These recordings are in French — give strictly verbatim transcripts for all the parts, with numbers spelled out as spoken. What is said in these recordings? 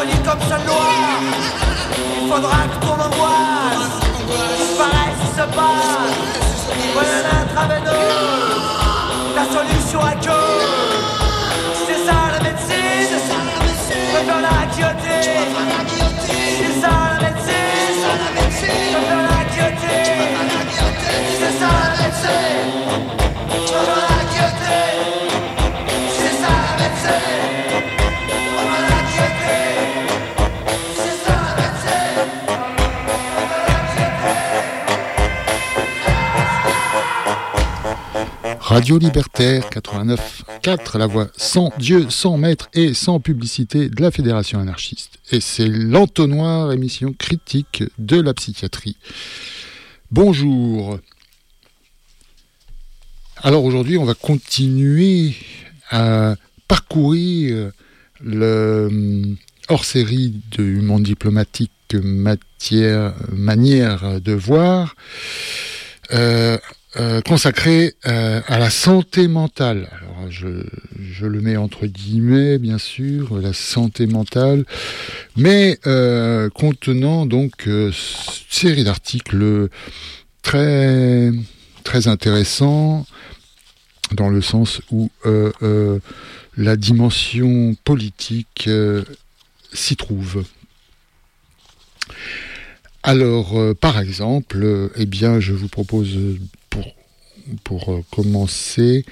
folie comme seule loi. Il faudra que ton angoisse disparaisse et se passe. Voilà l'intraveineuse, la solution à que. C'est ça la médecine, je peux faire la guillotine. C'est ça la médecine, je peux faire la guillotine. C'est ça la médecine, je peux faire la guillotine. C'est ça la médecine, je peux faire la guillotine. C'est ça la médecine, je peux faire la guillotine. Radio Libertaire quatre-vingt-neuf quatre, la voix sans Dieu, sans maître et sans publicité de la Fédération anarchiste. Et c'est l'entonnoir, émission critique de la psychiatrie. Bonjour. Alors aujourd'hui, on va continuer à parcourir le hors-série du Monde diplomatique matière, manière de voir, euh, Euh, consacré euh, à la santé mentale. Alors je, je le mets entre guillemets, bien sûr, la santé mentale, mais euh, contenant donc euh, une série d'articles très très intéressants dans le sens où euh, euh, la dimension politique euh, s'y trouve. Alors, euh, par exemple, euh, eh bien, je vous propose euh, pour pour euh, commencer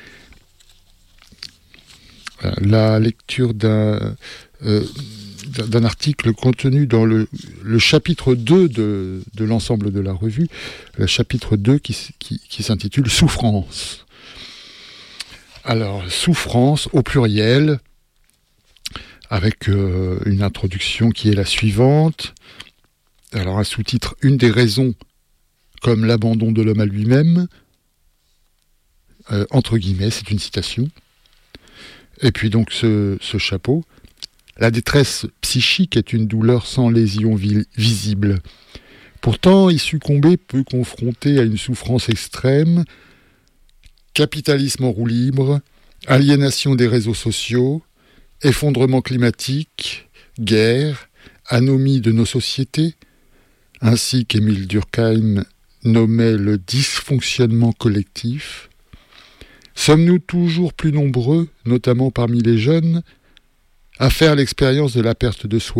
euh, la lecture d'un euh, d'un article contenu dans le, le chapitre deux de, de l'ensemble de la revue, le chapitre deux qui, qui, qui s'intitule « Souffrance ». Alors, souffrance au pluriel, avec euh, une introduction qui est la suivante. Alors, un sous-titre « Une des raisons comme l'abandon de l'homme à lui-même », euh, entre guillemets, c'est une citation. Et puis donc ce, ce chapeau. La détresse psychique est une douleur sans lésion vi- visible. Pourtant, y succomber peut confronter à une souffrance extrême, capitalisme en roue libre, aliénation des réseaux sociaux, effondrement climatique, guerre, anomie de nos sociétés, ainsi qu'Émile Durkheim nommait le dysfonctionnement collectif. Sommes-nous toujours plus nombreux, notamment parmi les jeunes, à faire l'expérience de la perte de soi ?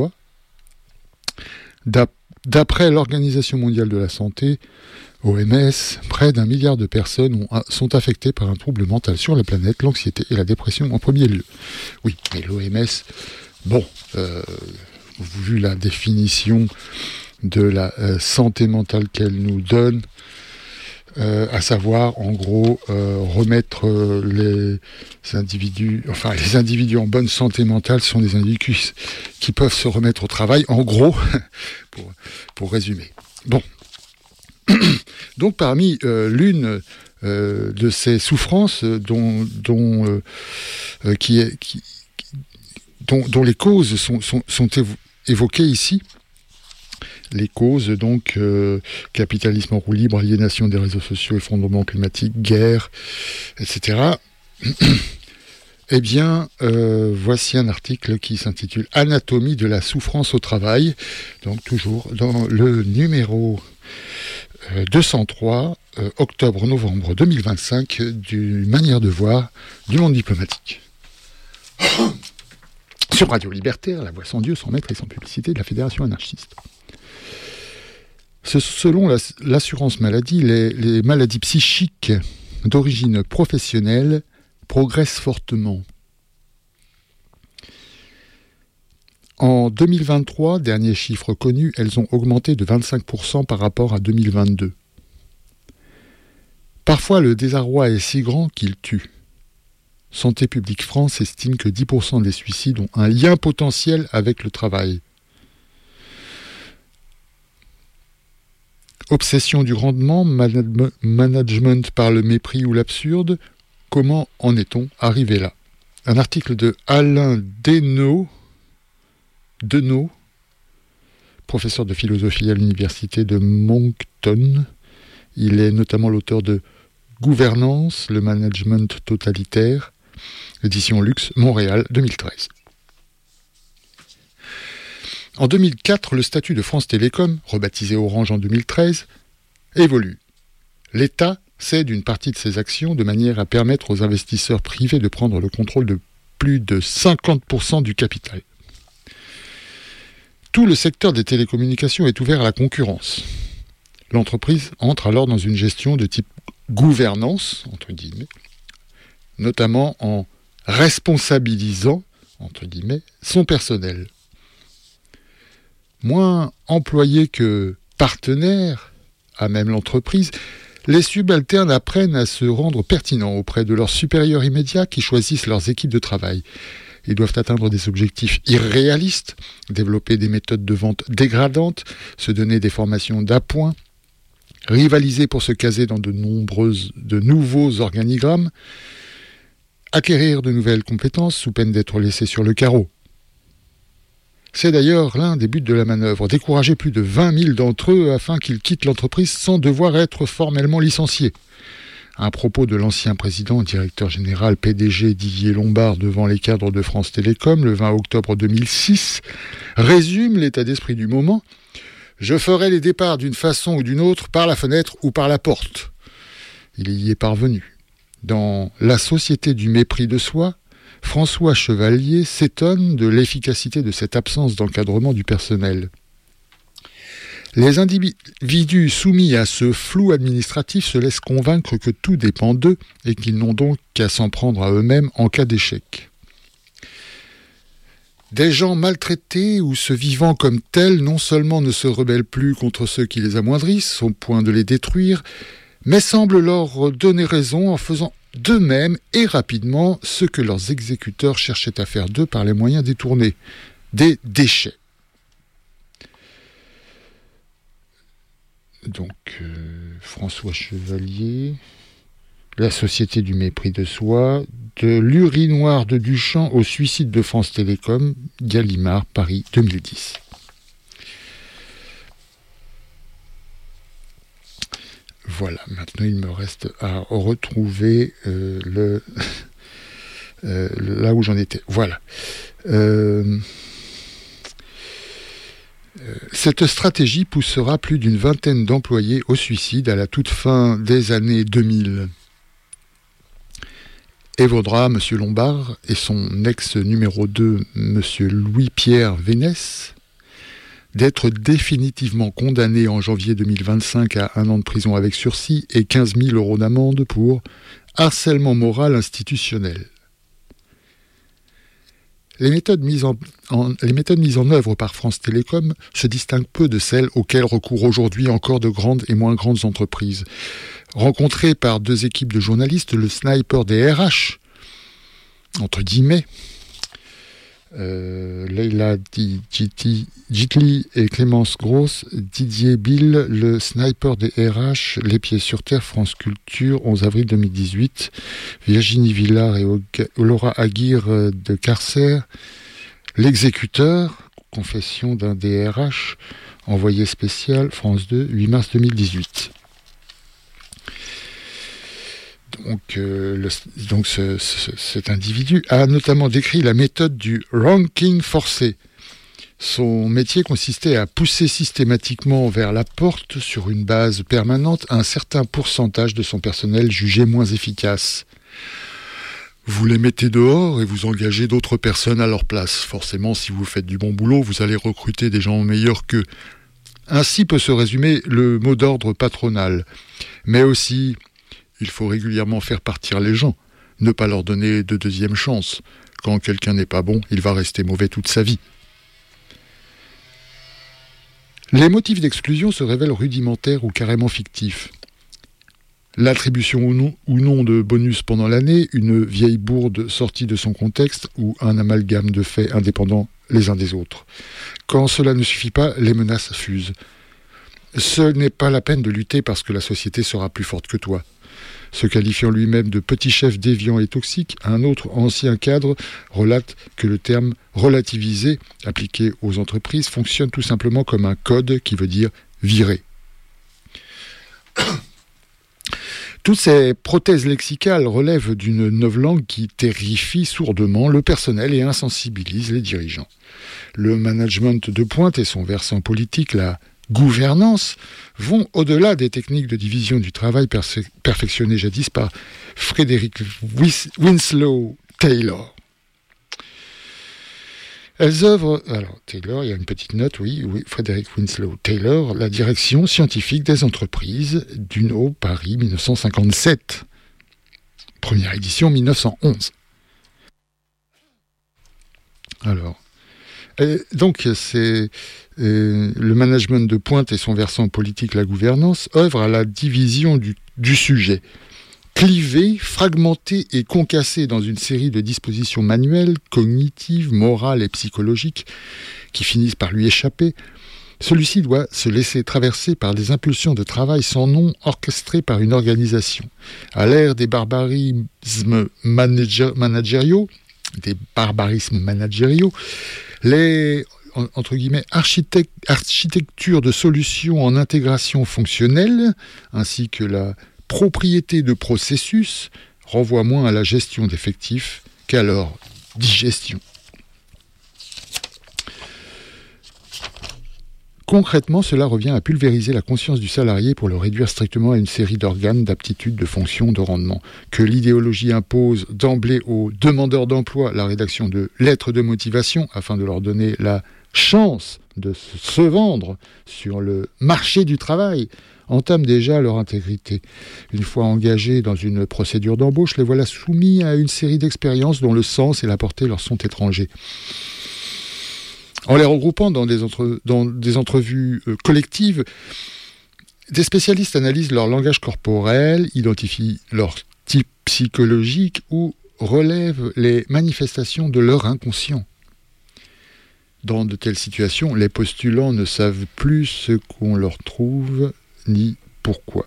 D'après l'Organisation mondiale de la santé, O M S, près d'un milliard de personnes ont, sont affectées par un trouble mental sur la planète, l'anxiété et la dépression en premier lieu. Oui, mais l'O M S, bon, euh, vu la définition de la euh, santé mentale qu'elle nous donne, euh, à savoir, en gros, euh, remettre euh, les individus, enfin, les individus en bonne santé mentale sont des individus qui, qui peuvent se remettre au travail, en gros, pour, pour résumer. Bon. Donc, parmi euh, l'une euh, de ces souffrances dont, dont, euh, euh, qui est, qui, dont, dont les causes sont, sont, sont évo- évoquées ici, les causes, donc, euh, capitalisme en roue libre, aliénation des réseaux sociaux, effondrement climatique, guerre, et cetera. Eh bien, euh, voici un article qui s'intitule « Anatomie de la souffrance au travail », donc toujours dans le numéro euh, deux cent trois, euh, octobre-novembre deux mille vingt-cinq, du Manière de voir du Monde diplomatique. Sur Radio Libertaire, la voix sans Dieu, sans maître et sans publicité de la Fédération anarchiste. Selon l'assurance maladie, les, les maladies psychiques d'origine professionnelle progressent fortement. En deux mille vingt-trois, dernier chiffre connu, elles ont augmenté de vingt-cinq pour cent par rapport à deux mille vingt-deux. Parfois, le désarroi est si grand qu'il tue. Santé publique France estime que dix pour cent des suicides ont un lien potentiel avec le travail. Obsession du rendement, manag- management par le mépris ou l'absurde, comment en est-on arrivé là ? Un article de Alain Deneau, Deneau, professeur de philosophie à l'université de Moncton. Il est notamment l'auteur de Gouvernance, le management totalitaire, édition Luxe, Montréal, deux mille treize. En deux mille quatre, le statut de France Télécom, rebaptisé Orange en deux mille treize, évolue. L'État cède une partie de ses actions de manière à permettre aux investisseurs privés de prendre le contrôle de plus de cinquante pour cent du capital. Tout le secteur des télécommunications est ouvert à la concurrence. L'entreprise entre alors dans une gestion de type gouvernance, entre guillemets, notamment en responsabilisant, entre guillemets, son personnel. Moins employés que partenaires, à même l'entreprise, les subalternes apprennent à se rendre pertinents auprès de leurs supérieurs immédiats qui choisissent leurs équipes de travail. Ils doivent atteindre des objectifs irréalistes, développer des méthodes de vente dégradantes, se donner des formations d'appoint, rivaliser pour se caser dans de nombreuses, de nouveaux organigrammes, acquérir de nouvelles compétences sous peine d'être laissés sur le carreau. C'est d'ailleurs l'un des buts de la manœuvre, décourager plus de vingt mille d'entre eux afin qu'ils quittent l'entreprise sans devoir être formellement licenciés. Un propos de l'ancien président, directeur général, P D G Didier Lombard devant les cadres de France Télécom le vingt octobre deux mille six résume l'état d'esprit du moment. « Je ferai les départs d'une façon ou d'une autre par la fenêtre ou par la porte. » Il y est parvenu. Dans La société du mépris de soi, François Chevalier s'étonne de l'efficacité de cette absence d'encadrement du personnel. Les individus soumis à ce flou administratif se laissent convaincre que tout dépend d'eux et qu'ils n'ont donc qu'à s'en prendre à eux-mêmes en cas d'échec. Des gens maltraités ou se vivant comme tels non seulement ne se rebellent plus contre ceux qui les amoindrissent au point de les détruire, mais semblent leur donner raison en faisant d'eux-mêmes et rapidement ce que leurs exécuteurs cherchaient à faire d'eux par les moyens détournés, des déchets. Donc, euh, François Chevalier, La société du mépris de soi, de l'urinoir de Duchamp au suicide de France Télécom, Gallimard, Paris, deux mille dix. Voilà, maintenant il me reste à retrouver euh, le, euh, là où j'en étais. Voilà. Euh, euh, cette stratégie poussera plus d'une vingtaine d'employés au suicide à la toute fin des années deux mille. Et vaudra M. Lombard et son ex numéro deux, M. Louis-Pierre Vénès, d'être définitivement condamné en janvier deux mille vingt-cinq à un an de prison avec sursis et quinze mille euros d'amende pour harcèlement moral institutionnel. Les méthodes mises en, en, les méthodes mises en œuvre par France Télécom se distinguent peu de celles auxquelles recourent aujourd'hui encore de grandes et moins grandes entreprises. Rencontré par deux équipes de journalistes, le sniper des R H, entre guillemets, Euh, Leila Gitli et Clémence Grosse, Didier Bill, le sniper des R H, Les Pieds sur Terre, France Culture, onze avril deux mille dix-huit, Virginie Villard et Laura Aguirre de Carcer, L'exécuteur, confession d'un D R H, envoyé spécial, France deux, huit mars deux mille dix-huit. Donc, euh, le, donc ce, ce, cet individu a notamment décrit la méthode du ranking forcé. Son métier consistait à pousser systématiquement vers la porte, sur une base permanente, un certain pourcentage de son personnel jugé moins efficace. Vous les mettez dehors et vous engagez d'autres personnes à leur place. Forcément, si vous faites du bon boulot, vous allez recruter des gens meilleurs qu'eux. Ainsi peut se résumer le mot d'ordre patronal. Mais aussi, il faut régulièrement faire partir les gens, ne pas leur donner de deuxième chance. Quand quelqu'un n'est pas bon, il va rester mauvais toute sa vie. Les motifs d'exclusion se révèlent rudimentaires ou carrément fictifs. L'attribution ou non, ou non de bonus pendant l'année, une vieille bourde sortie de son contexte ou un amalgame de faits indépendants les uns des autres. Quand cela ne suffit pas, les menaces fusent. Ce n'est pas la peine de lutter parce que la société sera plus forte que toi. Se qualifiant lui-même de petit chef déviant et toxique, un autre ancien cadre relate que le terme relativisé, appliqué aux entreprises, fonctionne tout simplement comme un code qui veut dire virer. Toutes ces prothèses lexicales relèvent d'une novlangue qui terrifie sourdement le personnel et insensibilise les dirigeants. Le management de pointe et son versant politique, la gouvernance, vont au-delà des techniques de division du travail perfe- perfectionnées jadis par Frederick Winslow Taylor. Elles œuvrent, alors Taylor, il y a une petite note, oui, oui Frederick Winslow Taylor, la direction scientifique des entreprises d'Uno Paris dix-neuf cent cinquante-sept. Première édition dix-neuf cent onze. Alors, et donc c'est euh, le management de pointe et son versant politique, la gouvernance, œuvrent à la division du, du sujet. Clivé, fragmenté et concassé dans une série de dispositions manuelles, cognitives, morales et psychologiques qui finissent par lui échapper, celui-ci doit se laisser traverser par des impulsions de travail sans nom orchestrées par une organisation. À l'ère des barbarismes manager- managériaux, des barbarismes managériaux, les entre guillemets, architect- architecture de solutions en intégration fonctionnelle, ainsi que la propriété de processus, renvoie moins à la gestion d'effectifs qu'à leur digestion. Concrètement, cela revient à pulvériser la conscience du salarié pour le réduire strictement à une série d'organes, d'aptitudes, de fonctions, de rendement. Que l'idéologie impose d'emblée aux demandeurs d'emploi la rédaction de lettres de motivation afin de leur donner la chance de se vendre sur le marché du travail entame déjà leur intégrité. Une fois engagés dans une procédure d'embauche, les voilà soumis à une série d'expériences dont le sens et la portée leur sont étrangers. En les regroupant dans des, entre, dans des entrevues euh, collectives, des spécialistes analysent leur langage corporel, identifient leur type psychologique ou relèvent les manifestations de leur inconscient. Dans de telles situations, les postulants ne savent plus ce qu'on leur trouve ni pourquoi.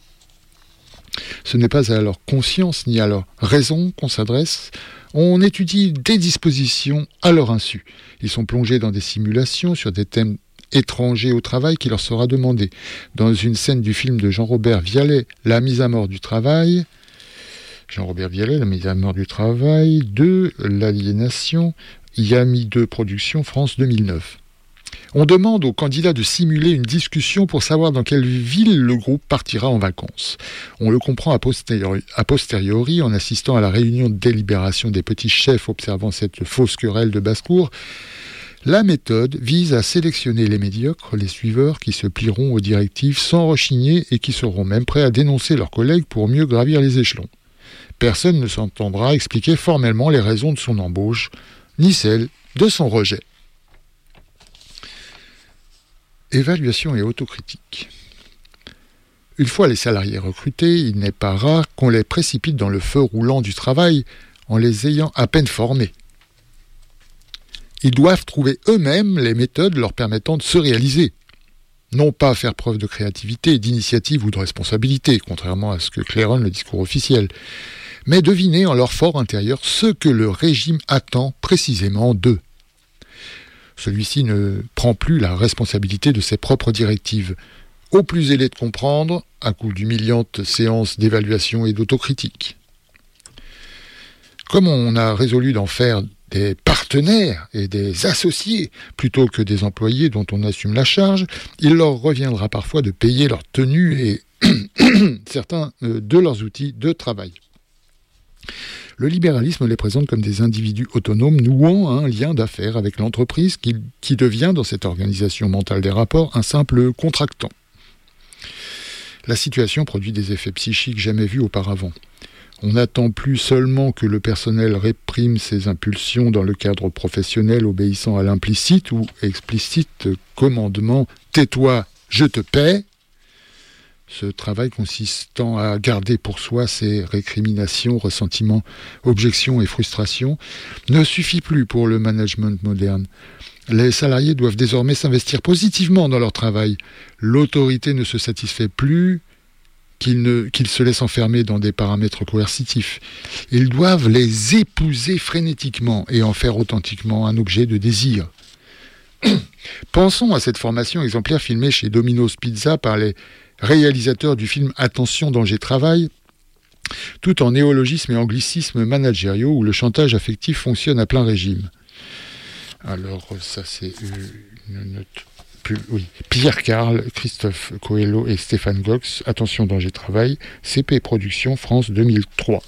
Ce n'est pas à leur conscience ni à leur raison qu'on s'adresse. On étudie des dispositions à leur insu. Ils sont plongés dans des simulations sur des thèmes étrangers au travail qui leur sera demandé. Dans une scène du film de Jean-Robert Vialet, La mise à mort du travail, Jean-Robert Vialet, La mise à mort du travail, de l'aliénation, Yami deux Productions, France deux mille neuf. On demande aux candidats de simuler une discussion pour savoir dans quelle ville le groupe partira en vacances. On le comprend a posteriori, a posteriori en assistant à la réunion de délibération des petits chefs observant cette fausse querelle de basse-cour. La méthode vise à sélectionner les médiocres, les suiveurs qui se plieront aux directives sans rechigner et qui seront même prêts à dénoncer leurs collègues pour mieux gravir les échelons. Personne ne s'entendra expliquer formellement les raisons de son embauche, ni celles de son rejet. Évaluation et autocritique. Une fois les salariés recrutés, il n'est pas rare qu'on les précipite dans le feu roulant du travail en les ayant à peine formés. Ils doivent trouver eux-mêmes les méthodes leur permettant de se réaliser. Non pas faire preuve de créativité, d'initiative ou de responsabilité, contrairement à ce que claironne le discours officiel, mais deviner en leur fort intérieur ce que le régime attend précisément d'eux. Celui-ci ne prend plus la responsabilité de ses propres directives. Au plus zélé de comprendre, à coup d'humiliantes séances d'évaluation et d'autocritique. Comme on a résolu d'en faire des partenaires et des associés plutôt que des employés dont on assume la charge, il leur reviendra parfois de payer leur tenue et certains de leurs outils de travail. Le libéralisme les présente comme des individus autonomes nouant un lien d'affaires avec l'entreprise qui, qui devient, dans cette organisation mentale des rapports, un simple contractant. La situation produit des effets psychiques jamais vus auparavant. On n'attend plus seulement que le personnel réprime ses impulsions dans le cadre professionnel obéissant à l'implicite ou explicite commandement « tais-toi, je te paie ». Ce travail consistant à garder pour soi ses récriminations, ressentiments, objections et frustrations ne suffit plus pour le management moderne. Les salariés doivent désormais s'investir positivement dans leur travail. L'autorité ne se satisfait plus qu'ils, ne, qu'ils se laissent enfermer dans des paramètres coercitifs. Ils doivent les épouser frénétiquement et en faire authentiquement un objet de désir. Pensons à cette formation exemplaire filmée chez Domino's Pizza par les réalisateur du film Attention, danger, travail, tout en néologismes et anglicismes managériaux où le chantage affectif fonctionne à plein régime. Alors, ça, c'est une note. Plus, oui. Pierre Carl, Christophe Coelho et Stéphane Gox. Attention, danger travail. C P Productions, France deux mille trois.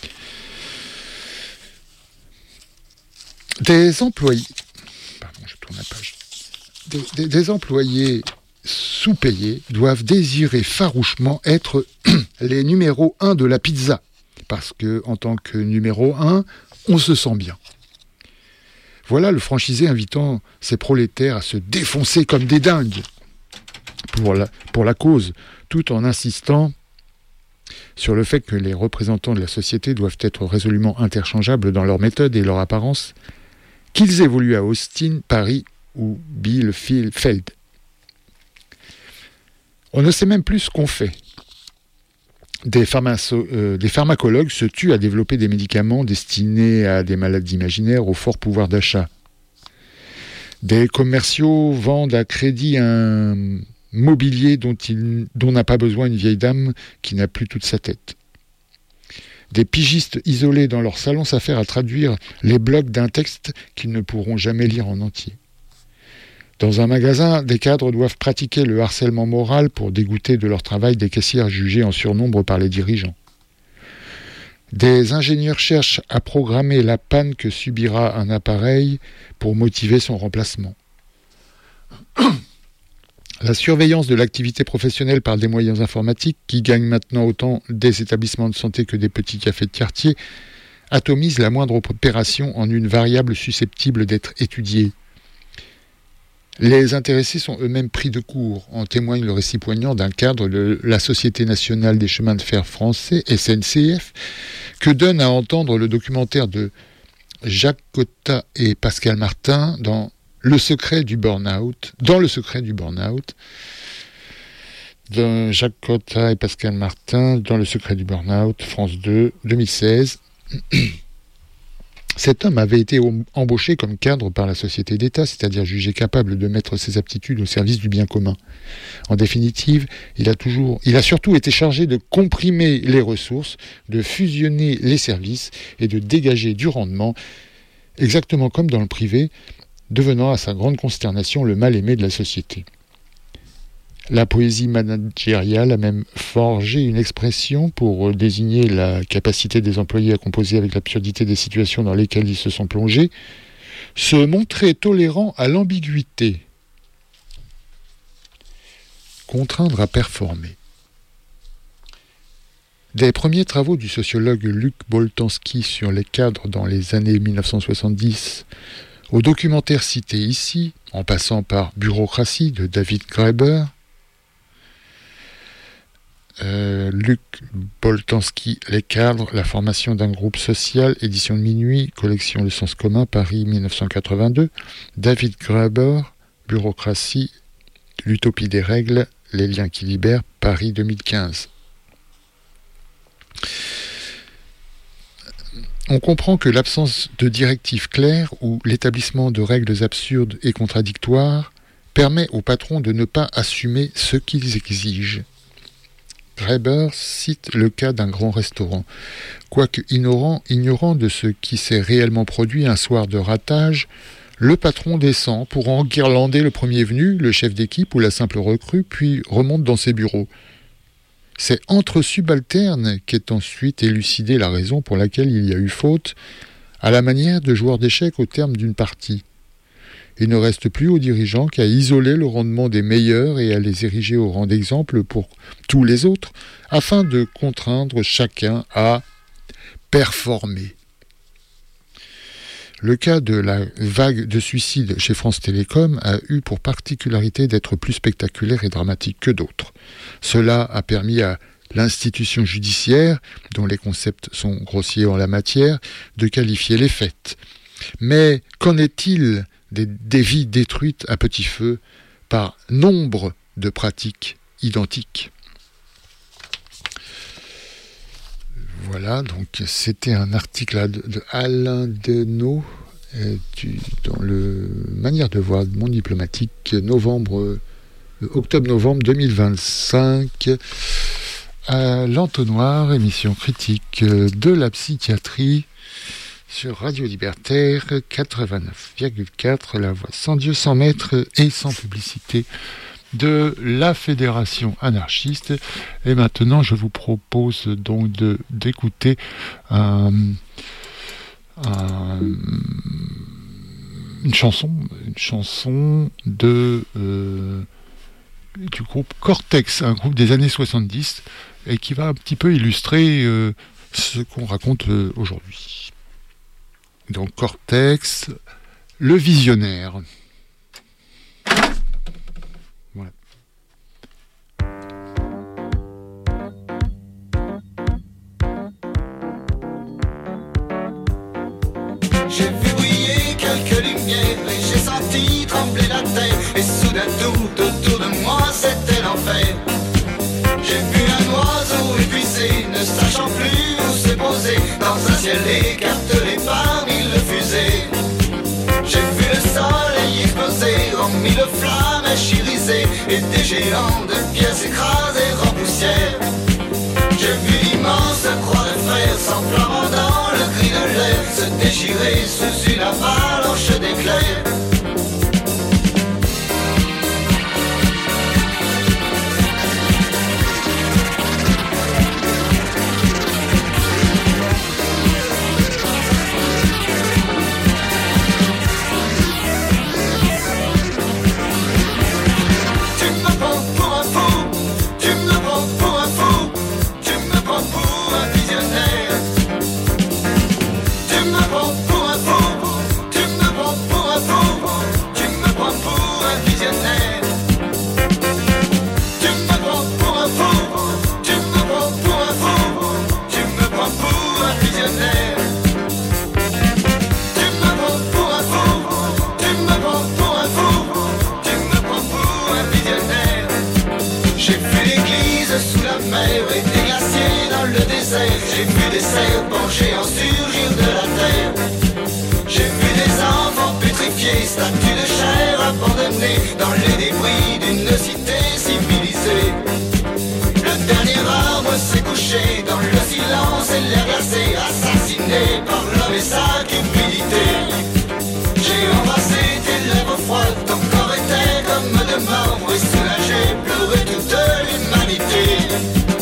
Des employés. Pardon, je tourne la page. Des, des, des employés sous-payés doivent désirer farouchement être les numéros un de la pizza. Parce que, en tant que numéro un, on se sent bien. Voilà le franchisé invitant ses prolétaires à se défoncer comme des dingues pour la, pour la cause, tout en insistant sur le fait que les représentants de la société doivent être résolument interchangeables dans leur méthode et leur apparence, qu'ils évoluent à Austin, Paris ou Bielefeld. On ne sait même plus ce qu'on fait. Des, pharmaco- euh, des pharmacologues se tuent à développer des médicaments destinés à des malades imaginaires au fort pouvoir d'achat. Des commerciaux vendent à crédit un mobilier dont, il, dont n'a pas besoin une vieille dame qui n'a plus toute sa tête. Des pigistes isolés dans leur salon s'affairent à traduire les blocs d'un texte qu'ils ne pourront jamais lire en entier. Dans un magasin, des cadres doivent pratiquer le harcèlement moral pour dégoûter de leur travail des caissières jugées en surnombre par les dirigeants. Des ingénieurs cherchent à programmer la panne que subira un appareil pour motiver son remplacement. La surveillance de l'activité professionnelle par des moyens informatiques, qui gagnent maintenant autant des établissements de santé que des petits cafés de quartier, atomise la moindre opération en une variable susceptible d'être étudiée. Les intéressés sont eux-mêmes pris de court, en témoigne le récit poignant d'un cadre de la Société nationale des chemins de fer français, S N C F, que donne à entendre le documentaire de Jacques Cotta et Pascal Martin dans Le secret du burn-out, dans Le secret du burn-out, de Jacques Cotta et Pascal Martin, dans Le secret du burn-out, France deux, deux mille seize. Cet homme avait été embauché comme cadre par la société d'État, c'est-à-dire jugé capable de mettre ses aptitudes au service du bien commun. En définitive, il a, toujours, il a surtout été chargé de comprimer les ressources, de fusionner les services et de dégager du rendement, exactement comme dans le privé, devenant à sa grande consternation le mal-aimé de la société. La poésie managériale a même forgé une expression pour désigner la capacité des employés à composer avec l'absurdité des situations dans lesquelles ils se sont plongés, se montrer tolérant à l'ambiguïté, contraindre à performer. Des premiers travaux du sociologue Luc Boltanski sur les cadres dans les années mille neuf cent soixante-dix au documentaire cité ici, en passant par Bureaucratie de David Graeber, Euh, Luc Boltanski, Les cadres, la formation d'un groupe social, édition de Minuit, collection Le Sens commun, Paris mille neuf cent quatre-vingt-deux. David Graeber, Bureaucratie, l'utopie des règles, les liens qui libèrent, Paris deux mille quinze. On comprend que l'absence de directives claires ou l'établissement de règles absurdes et contradictoires permet aux patrons de ne pas assumer ce qu'ils exigent. Graeber cite le cas d'un grand restaurant. Quoique ignorant, ignorant de ce qui s'est réellement produit un soir de ratage, le patron descend pour enguirlander le premier venu, le chef d'équipe ou la simple recrue, puis remonte dans ses bureaux. C'est entre subalternes qu'est ensuite élucidée la raison pour laquelle il y a eu faute, à la manière de joueurs d'échecs au terme d'une partie. Il ne reste plus aux dirigeants qu'à isoler le rendement des meilleurs et à les ériger au rang d'exemple pour tous les autres, afin de contraindre chacun à performer. Le cas de la vague de suicides chez France Télécom a eu pour particularité d'être plus spectaculaire et dramatique que d'autres. Cela a permis à l'institution judiciaire, dont les concepts sont grossiers en la matière, de qualifier les faits. Mais qu'en est-il des, des vies détruites à petit feu par nombre de pratiques identiques? Voilà, donc c'était un article de, de Alain Deneau euh, du, dans le Manière de voir Monde diplomatique, novembre, euh, octobre-novembre deux mille vingt-cinq. à l'Entonnoir, émission critique de la psychiatrie sur Radio Libertaire quatre-vingt-neuf virgule quatre, la voix sans Dieu, sans maître et sans publicité de la Fédération anarchiste. Et maintenant, je vous propose donc de, d'écouter un, un, une chanson, une chanson de... Euh, du groupe Cortex, un groupe des années soixante-dix, et qui va un petit peu illustrer euh, ce qu'on raconte euh, aujourd'hui. Donc Cortex, le visionnaire. Voilà. J'ai vu briller quelques lumières et j'ai senti trembler la terre. Et soudain tout autour de moi c'était l'enfer. J'ai vu un oiseau épuisé, ne sachant plus où se poser, dans un ciel écartelé par mille fusées. J'ai vu le soleil exploser en mille flammes chirisées, et des géants de pièces écrasées en poussière. J'ai vu l'immense croix de fer s'enflammant dans le gris de l'air, se déchirer sous une avalanche d'éclairs. J'ai vu des serpents géants surgir de la terre. J'ai vu des enfants pétrifiés, statues de chair abandonnées dans les débris d'une cité civilisée. Le dernier arbre s'est couché dans le silence et l'air glacé, assassiné par l'homme et sa cupidité. J'ai embrassé tes lèvres froides, ton corps était comme de marbre, et soulagé, pleuré toute l'humanité.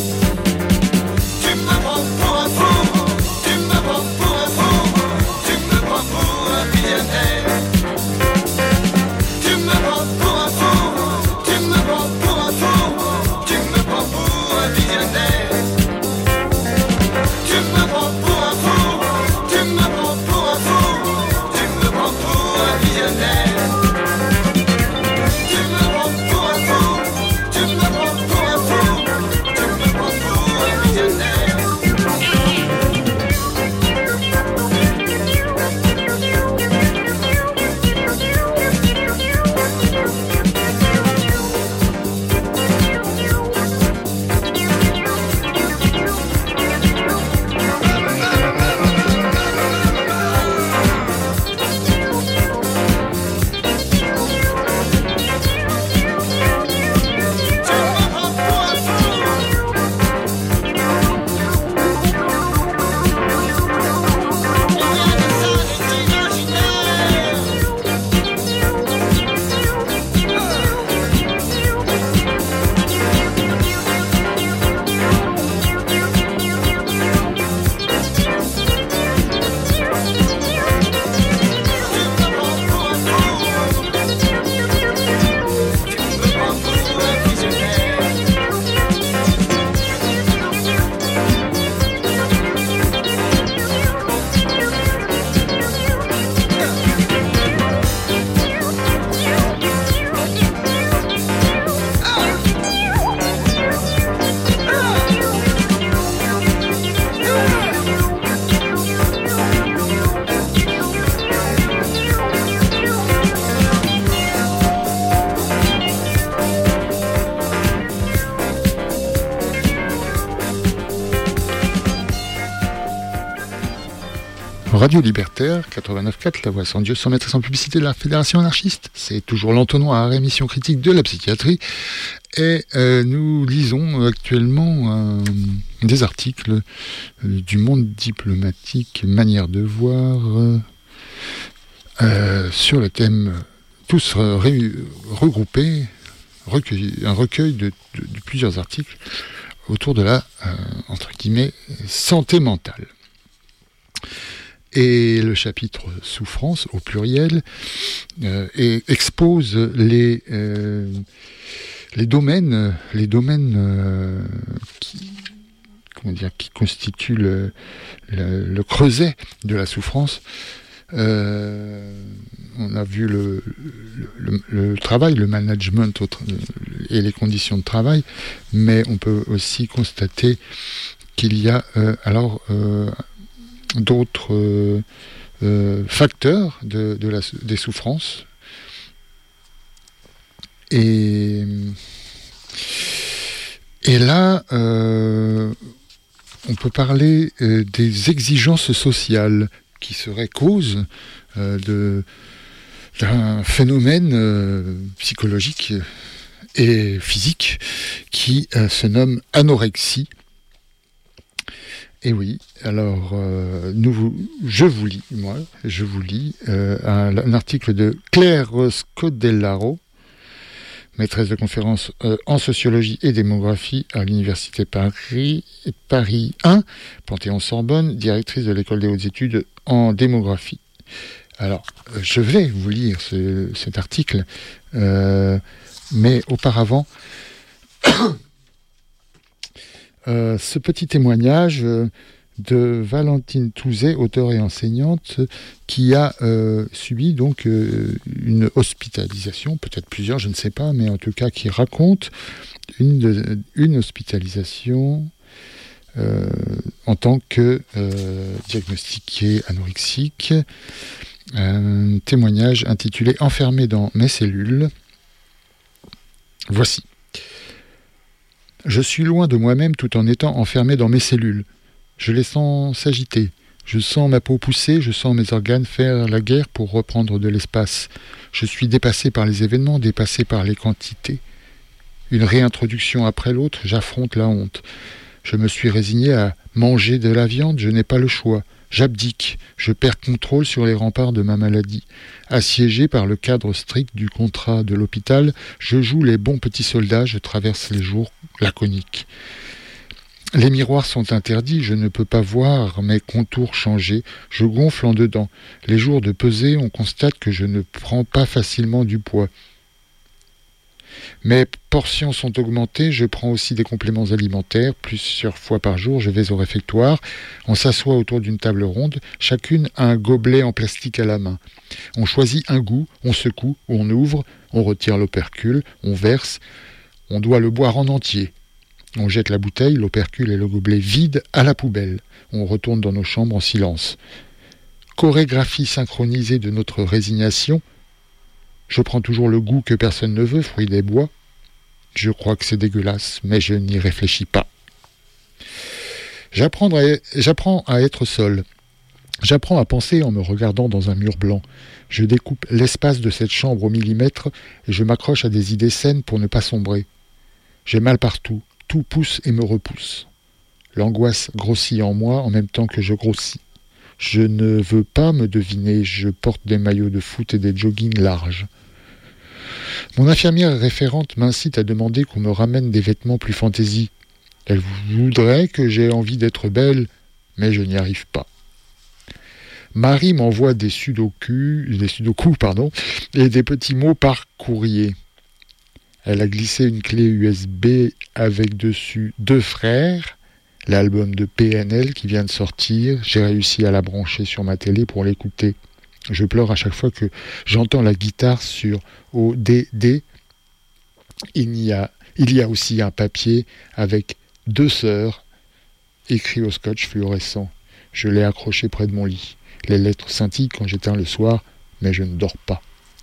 Radio Libertaire, quatre-vingt-neuf virgule quatre, la voix sans Dieu, sans maître et sans publicité de la Fédération anarchiste. C'est toujours l'Entonnoir, émission critique de la psychiatrie. Et euh, nous lisons actuellement euh, des articles euh, du Monde diplomatique, manière de voir, euh, euh, sur le thème, tous ré- regroupés, recueil, un recueil de, de, de plusieurs articles autour de la, euh, entre guillemets, santé mentale. Et le chapitre souffrance, au pluriel, euh, et expose les... Euh, Les domaines, les domaines euh, qui, comment dire, qui constituent le, le, le creuset de la souffrance. Euh, on a vu le, le, le, le travail, le management et les conditions de travail, mais on peut aussi constater qu'il y a euh, alors euh, d'autres euh, euh, facteurs de, de la, des souffrances. Et, et là, euh, on peut parler euh, des exigences sociales qui seraient cause euh, de, d'un phénomène euh, psychologique et physique qui euh, se nomme anorexie. Et oui, alors euh, nous, je vous lis, moi, je vous lis euh, un, un article de Claire Scodellaro, maîtresse de conférences euh, en sociologie et démographie à l'Université Paris, Paris un, Panthéon-Sorbonne, directrice de l'école des hautes études en démographie. Alors, euh, je vais vous lire ce, cet article, euh, mais auparavant, euh, ce petit témoignage euh, de Valentine Touzet, auteure et enseignante, qui a euh, subi donc euh, une hospitalisation, peut-être plusieurs, je ne sais pas, mais en tout cas qui raconte une, de, une hospitalisation euh, en tant que euh, diagnostiquée anorexique. Un témoignage intitulé « Enfermé dans mes cellules ». Voici. « Je suis loin de moi-même tout en étant enfermé dans mes cellules. Je les sens s'agiter. Je sens ma peau pousser, je sens mes organes faire la guerre pour reprendre de l'espace. Je suis dépassé par les événements, dépassé par les quantités. Une réintroduction après l'autre, j'affronte la honte. Je me suis résigné à manger de la viande, je n'ai pas le choix. J'abdique, je perds contrôle sur les remparts de ma maladie. Assiégé par le cadre strict du contrat de l'hôpital, je joue les bons petits soldats, je traverse les jours laconiques. Les miroirs sont interdits, je ne peux pas voir mes contours changer, je gonfle en dedans. Les jours de pesée, on constate que je ne prends pas facilement du poids. Mes portions sont augmentées, je prends aussi des compléments alimentaires, plusieurs fois par jour, je vais au réfectoire. On s'assoit autour d'une table ronde, chacune a un gobelet en plastique à la main. On choisit un goût, on secoue, on ouvre, on retire l'opercule, on verse, on doit le boire en entier. On jette la bouteille, l'opercule et le gobelet vides à la poubelle. On retourne dans nos chambres en silence. Chorégraphie synchronisée de notre résignation. Je prends toujours le goût que personne ne veut, fruit des bois. Je crois que c'est dégueulasse, mais je n'y réfléchis pas. J'apprends à, j'apprends à être seul. J'apprends à penser en me regardant dans un mur blanc. Je découpe l'espace de cette chambre au millimètre et je m'accroche à des idées saines pour ne pas sombrer. J'ai mal partout. Tout pousse et me repousse. L'angoisse grossit en moi en même temps que je grossis. Je ne veux pas me deviner, je porte des maillots de foot et des joggings larges. Mon infirmière référente m'incite à demander qu'on me ramène des vêtements plus fantaisie. Elle voudrait que j'aie envie d'être belle, mais je n'y arrive pas. Marie m'envoie des sudoku, des sudoku, pardon, et des petits mots par courrier. Elle a glissé une clé U S B avec dessus deux frères, l'album de P N L qui vient de sortir. J'ai réussi à la brancher sur ma télé pour l'écouter. Je pleure à chaque fois que j'entends la guitare sur O D D. Il y a, il y a aussi un papier avec deux sœurs, écrit au scotch fluorescent. Je l'ai accroché près de mon lit. Les lettres scintillent quand j'éteins le soir, mais je ne dors pas.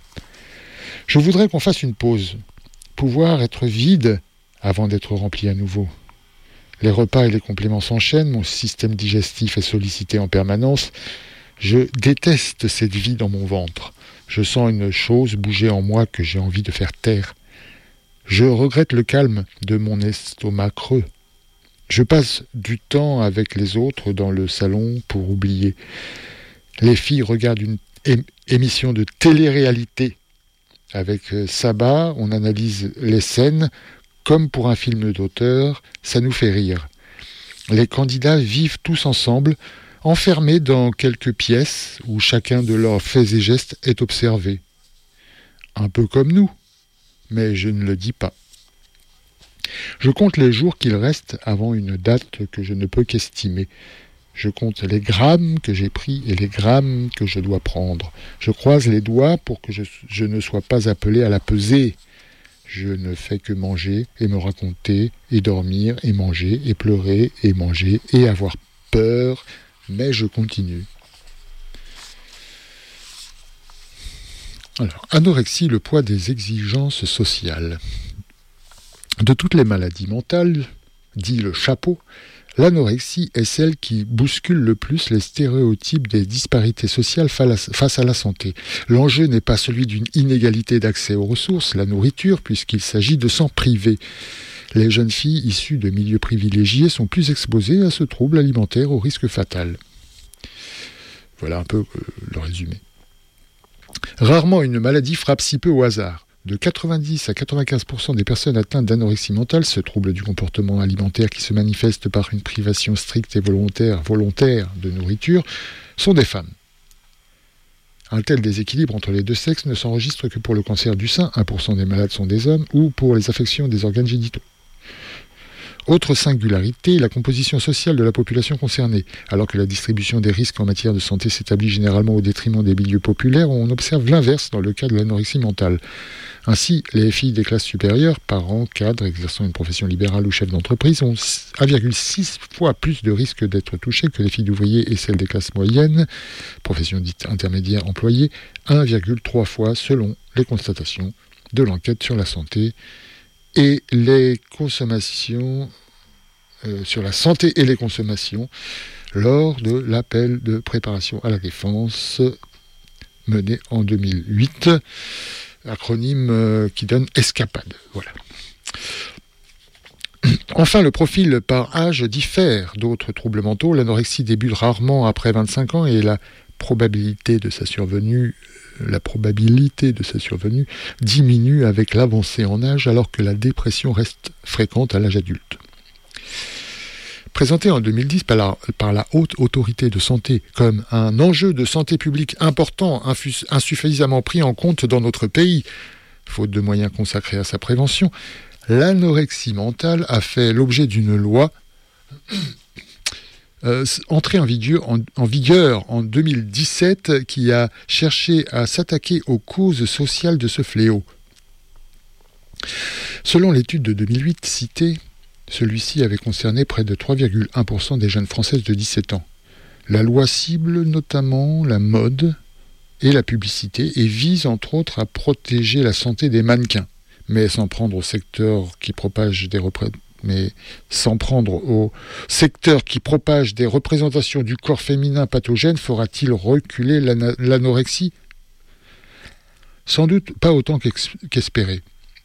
Je voudrais qu'on fasse une pause. Pouvoir être vide avant d'être rempli à nouveau. Les repas et les compléments s'enchaînent, mon système digestif est sollicité en permanence. Je déteste cette vie dans mon ventre. Je sens une chose bouger en moi que j'ai envie de faire taire. Je regrette le calme de mon estomac creux. Je passe du temps avec les autres dans le salon pour oublier. Les filles regardent une é- émission de télé-réalité. Avec Sabah, on analyse les scènes comme pour un film d'auteur, ça nous fait rire. Les candidats vivent tous ensemble, enfermés dans quelques pièces où chacun de leurs faits et gestes est observé. Un peu comme nous, mais je ne le dis pas. Je compte les jours qu'il reste avant une date que je ne peux qu'estimer. Je compte les grammes que j'ai pris et les grammes que je dois prendre. Je croise les doigts pour que je, je ne sois pas appelé à la peser. Je ne fais que manger et me raconter, et dormir, et manger, et pleurer, et manger, et avoir peur, mais je continue. Alors, anorexie, le poids des exigences sociales. De toutes les maladies mentales, dit le chapeau, l'anorexie est celle qui bouscule le plus les stéréotypes des disparités sociales face à la santé. L'enjeu n'est pas celui d'une inégalité d'accès aux ressources, la nourriture, puisqu'il s'agit de s'en priver. Les jeunes filles issues de milieux privilégiés sont plus exposées à ce trouble alimentaire au risque fatal. Voilà un peu euh, le résumé. Rarement une maladie frappe si peu au hasard. De quatre-vingt-dix à quatre-vingt-quinze pour cent des personnes atteintes d'anorexie mentale, ce trouble du comportement alimentaire qui se manifeste par une privation stricte et volontaire, volontaire de nourriture, sont des femmes. Un tel déséquilibre entre les deux sexes ne s'enregistre que pour le cancer du sein, un pour cent des malades sont des hommes, ou pour les affections des organes génitaux. Autre singularité, la composition sociale de la population concernée. Alors que la distribution des risques en matière de santé s'établit généralement au détriment des milieux populaires, on observe l'inverse dans le cas de l'anorexie mentale. Ainsi, les filles des classes supérieures, parents, cadres, exerçant une profession libérale ou chefs d'entreprise, ont un virgule six fois plus de risques d'être touchées que les filles d'ouvriers et celles des classes moyennes, profession dite intermédiaire employée, un virgule trois fois selon les constatations de l'enquête sur la santé et les consommations, euh, sur la santé et les consommations lors de l'appel de préparation à la défense mené en deux mille huit, acronyme euh, qui donne ESCAPADE. Voilà. Enfin, le profil par âge diffère d'autres troubles mentaux. L'anorexie débute rarement après vingt-cinq ans et la probabilité de sa survenue La probabilité de sa survenue diminue avec l'avancée en âge alors que la dépression reste fréquente à l'âge adulte. Présenté en deux mille dix par la, par la Haute Autorité de Santé comme un enjeu de santé publique important, infus, insuffisamment pris en compte dans notre pays, faute de moyens consacrés à sa prévention, l'anorexie mentale a fait l'objet d'une loi Euh, entrée en vigueur, en, en vigueur en deux mille dix-sept qui a cherché à s'attaquer aux causes sociales de ce fléau. Selon l'étude de deux mille huit citée, celui-ci avait concerné près de trois virgule un pour cent des jeunes françaises de dix-sept ans. La loi cible notamment la mode et la publicité et vise entre autres à protéger la santé des mannequins, mais sans prendre au secteur qui propage des représentations mais sans prendre au secteur qui propage des représentations du corps féminin pathogènes, fera-t-il reculer l'ana- l'anorexie ? Sans doute pas autant qu'espéré.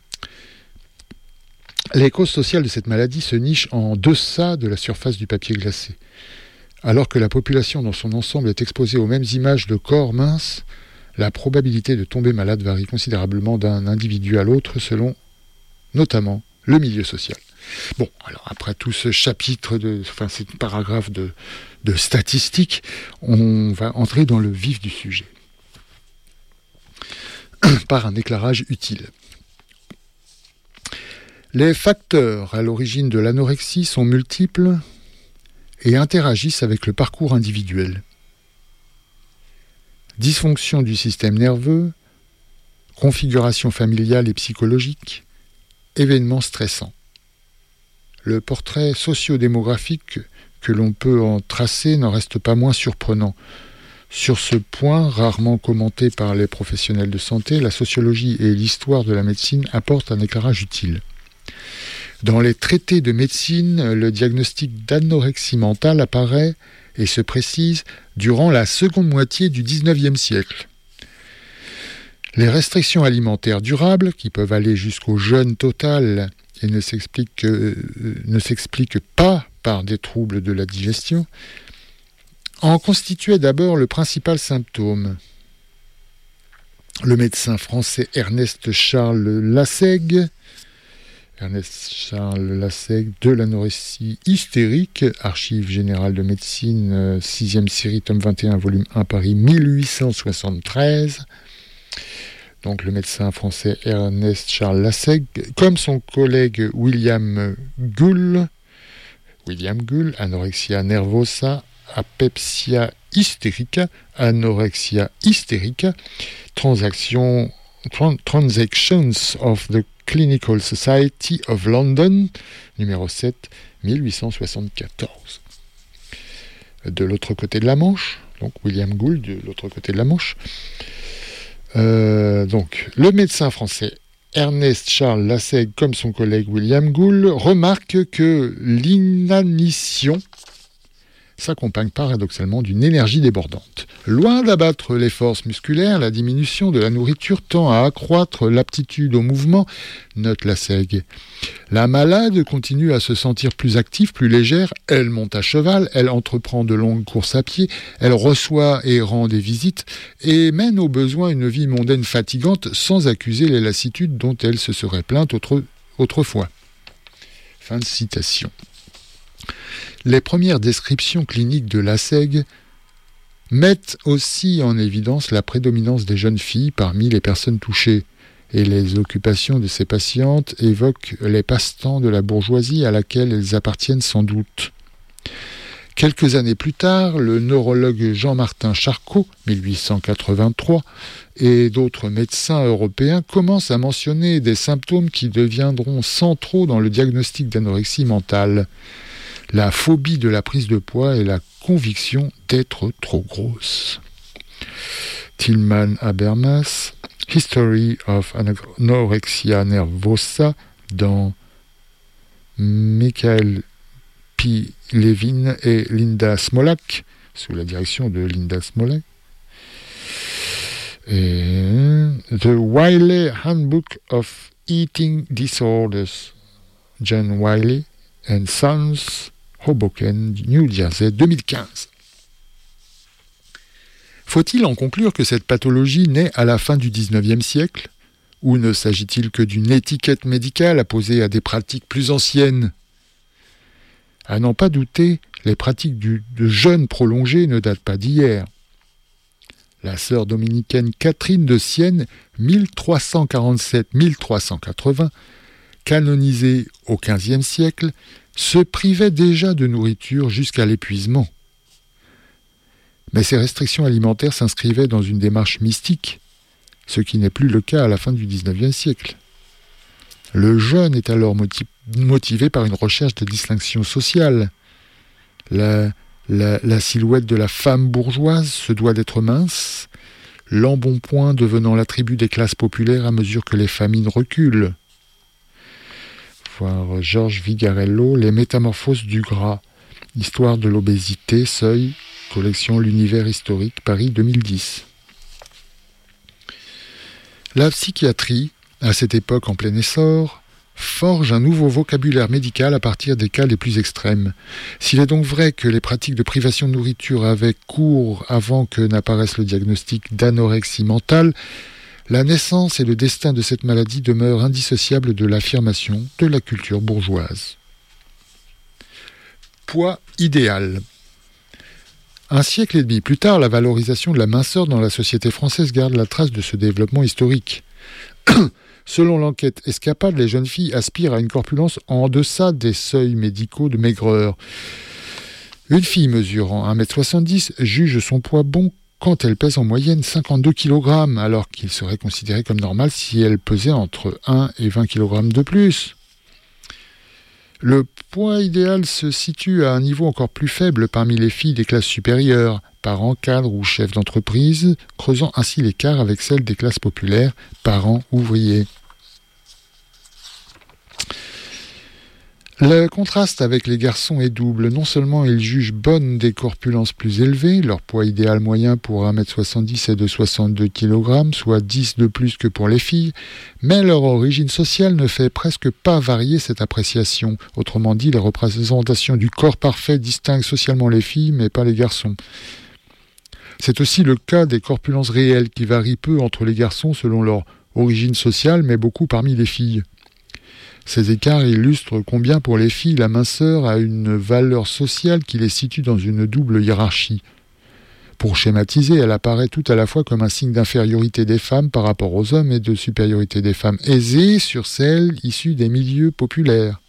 Les causes sociales de cette maladie se nichent en deçà de la surface du papier glacé. Alors que la population dans son ensemble est exposée aux mêmes images de corps minces, la probabilité de tomber malade varie considérablement d'un individu à l'autre selon notamment le milieu social. Bon, alors après tout ce chapitre, de, enfin ce paragraphe de, de statistiques, on va entrer dans le vif du sujet par un éclairage utile. Les facteurs à l'origine de l'anorexie sont multiples et interagissent avec le parcours individuel. Dysfonction du système nerveux, configuration familiale et psychologique, événements stressants. Le portrait socio-démographique que l'on peut en tracer n'en reste pas moins surprenant. Sur ce point, rarement commenté par les professionnels de santé, la sociologie et l'histoire de la médecine apportent un éclairage utile. Dans les traités de médecine, le diagnostic d'anorexie mentale apparaît et se précise durant la seconde moitié du dix-neuvième siècle. Les restrictions alimentaires durables, qui peuvent aller jusqu'au jeûne total et ne s'expliquent, euh, ne s'expliquent pas par des troubles de la digestion, en constituaient d'abord le principal symptôme. Le médecin français Ernest Charles Lassègue, Ernest Charles Lassègue de l'anorexie hystérique, Archives générales de médecine, sixième série, tome vingt et un, volume un, Paris mille huit cent soixante-treize. Donc le médecin français Ernest Charles Lassègue, comme son collègue William Gull, William Gull, anorexia nervosa, apepsia hystérica, anorexia hystérica, transaction, tran, Transactions of the Clinical Society of London, numéro sept, mille huit cent soixante-quatorze. De l'autre côté de la Manche, donc William Gould, de l'autre côté de la Manche, euh, donc le médecin français Ernest Charles Lassègue, comme son collègue William Gould, remarque que l'inanition s'accompagne paradoxalement d'une énergie débordante. Loin d'abattre les forces musculaires, la diminution de la nourriture tend à accroître l'aptitude au mouvement, note Lassègue. La malade continue à se sentir plus active, plus légère, elle monte à cheval, elle entreprend de longues courses à pied, elle reçoit et rend des visites, et mène au besoin une vie mondaine fatigante sans accuser les lassitudes dont elle se serait plainte autre, autrefois. Fin de citation. Les premières descriptions cliniques de Lassègue mettent aussi en évidence la prédominance des jeunes filles parmi les personnes touchées, et les occupations de ces patientes évoquent les passe-temps de la bourgeoisie à laquelle elles appartiennent sans doute. Quelques années plus tard, le neurologue Jean-Martin Charcot, mille huit cent quatre-vingt-trois, et d'autres médecins européens commencent à mentionner des symptômes qui deviendront centraux dans le diagnostic d'anorexie mentale. La phobie de la prise de poids et la conviction d'être trop grosse. Tillman Habermas, History of Anorexia Nervosa, dans Michael P. Levin et Linda Smolak, sous la direction de Linda Smolak. Et The Wiley Handbook of Eating Disorders, John Wiley and Sons, Hoboken, New Jersey, deux mille quinze. Faut-il en conclure que cette pathologie naît à la fin du dix-neuvième siècle, ou ne s'agit-il que d'une étiquette médicale apposée à des pratiques plus anciennes ? À n'en pas douter, les pratiques du, de jeûne prolongé ne datent pas d'hier. La sœur dominicaine Catherine de Sienne, mille trois cent quarante-sept à mille trois cent quatre-vingts, canonisée au quinzième siècle, se privait déjà de nourriture jusqu'à l'épuisement. Mais ces restrictions alimentaires s'inscrivaient dans une démarche mystique, ce qui n'est plus le cas à la fin du dix-neuvième siècle. Le jeûne est alors motiv- motivé par une recherche de distinction sociale. La, la, la silhouette de la femme bourgeoise se doit d'être mince, l'embonpoint devenant l'attribut des classes populaires à mesure que les famines reculent. Voir Georges Vigarello, Les métamorphoses du gras, Histoire de l'obésité, Seuil, collection L'univers historique, Paris deux mille dix. La psychiatrie, à cette époque en plein essor, forge un nouveau vocabulaire médical à partir des cas les plus extrêmes. S'il est donc vrai que les pratiques de privation de nourriture avaient cours avant que n'apparaisse le diagnostic d'anorexie mentale, la naissance et le destin de cette maladie demeurent indissociables de l'affirmation de la culture bourgeoise. Poids idéal. Un siècle et demi plus tard, la valorisation de la minceur dans la société française garde la trace de ce développement historique. Selon l'enquête Escapade, les jeunes filles aspirent à une corpulence en deçà des seuils médicaux de maigreur. Une fille mesurant un mètre soixante-dix juge son poids bon quand elle pèse en moyenne cinquante-deux kilogrammes, alors qu'il serait considéré comme normal si elle pesait entre un et vingt kilogrammes de plus. Le poids idéal se situe à un niveau encore plus faible parmi les filles des classes supérieures, parents, cadres ou chefs d'entreprise, creusant ainsi l'écart avec celle des classes populaires, parents, ouvriers. Le contraste avec les garçons est double. Non seulement ils jugent bonnes des corpulences plus élevées, leur poids idéal moyen pour un mètre soixante-dix est de soixante-deux kilogrammes, soit dix de plus que pour les filles, mais leur origine sociale ne fait presque pas varier cette appréciation. Autrement dit, les représentations du corps parfait distinguent socialement les filles, mais pas les garçons. C'est aussi le cas des corpulences réelles qui varient peu entre les garçons selon leur origine sociale, mais beaucoup parmi les filles. Ces écarts illustrent combien pour les filles la minceur a une valeur sociale qui les situe dans une double hiérarchie. Pour schématiser, elle apparaît tout à la fois comme un signe d'infériorité des femmes par rapport aux hommes et de supériorité des femmes aisées sur celles issues des milieux populaires.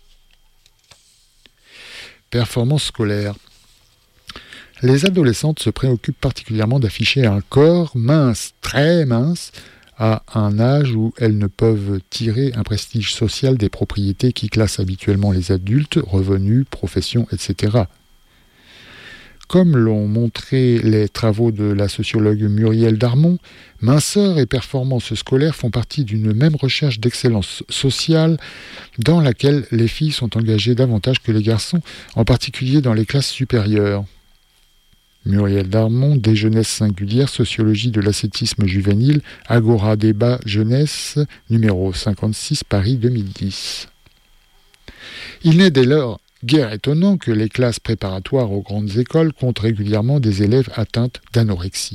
Performance scolaire. Les adolescentes se préoccupent particulièrement d'afficher un corps mince, très mince, à un âge où elles ne peuvent tirer un prestige social des propriétés qui classent habituellement les adultes, revenus, professions, et cetera. Comme l'ont montré les travaux de la sociologue Muriel Darmon, minceur et performance scolaire font partie d'une même recherche d'excellence sociale dans laquelle les filles sont engagées davantage que les garçons, en particulier dans les classes supérieures. Muriel Darmon, Des jeunesses singulières, sociologie de l'ascétisme juvénile, Agora Débat Jeunesse, numéro cinquante-six, Paris deux mille dix. Il n'est dès lors guère étonnant que les classes préparatoires aux grandes écoles comptent régulièrement des élèves atteintes d'anorexie.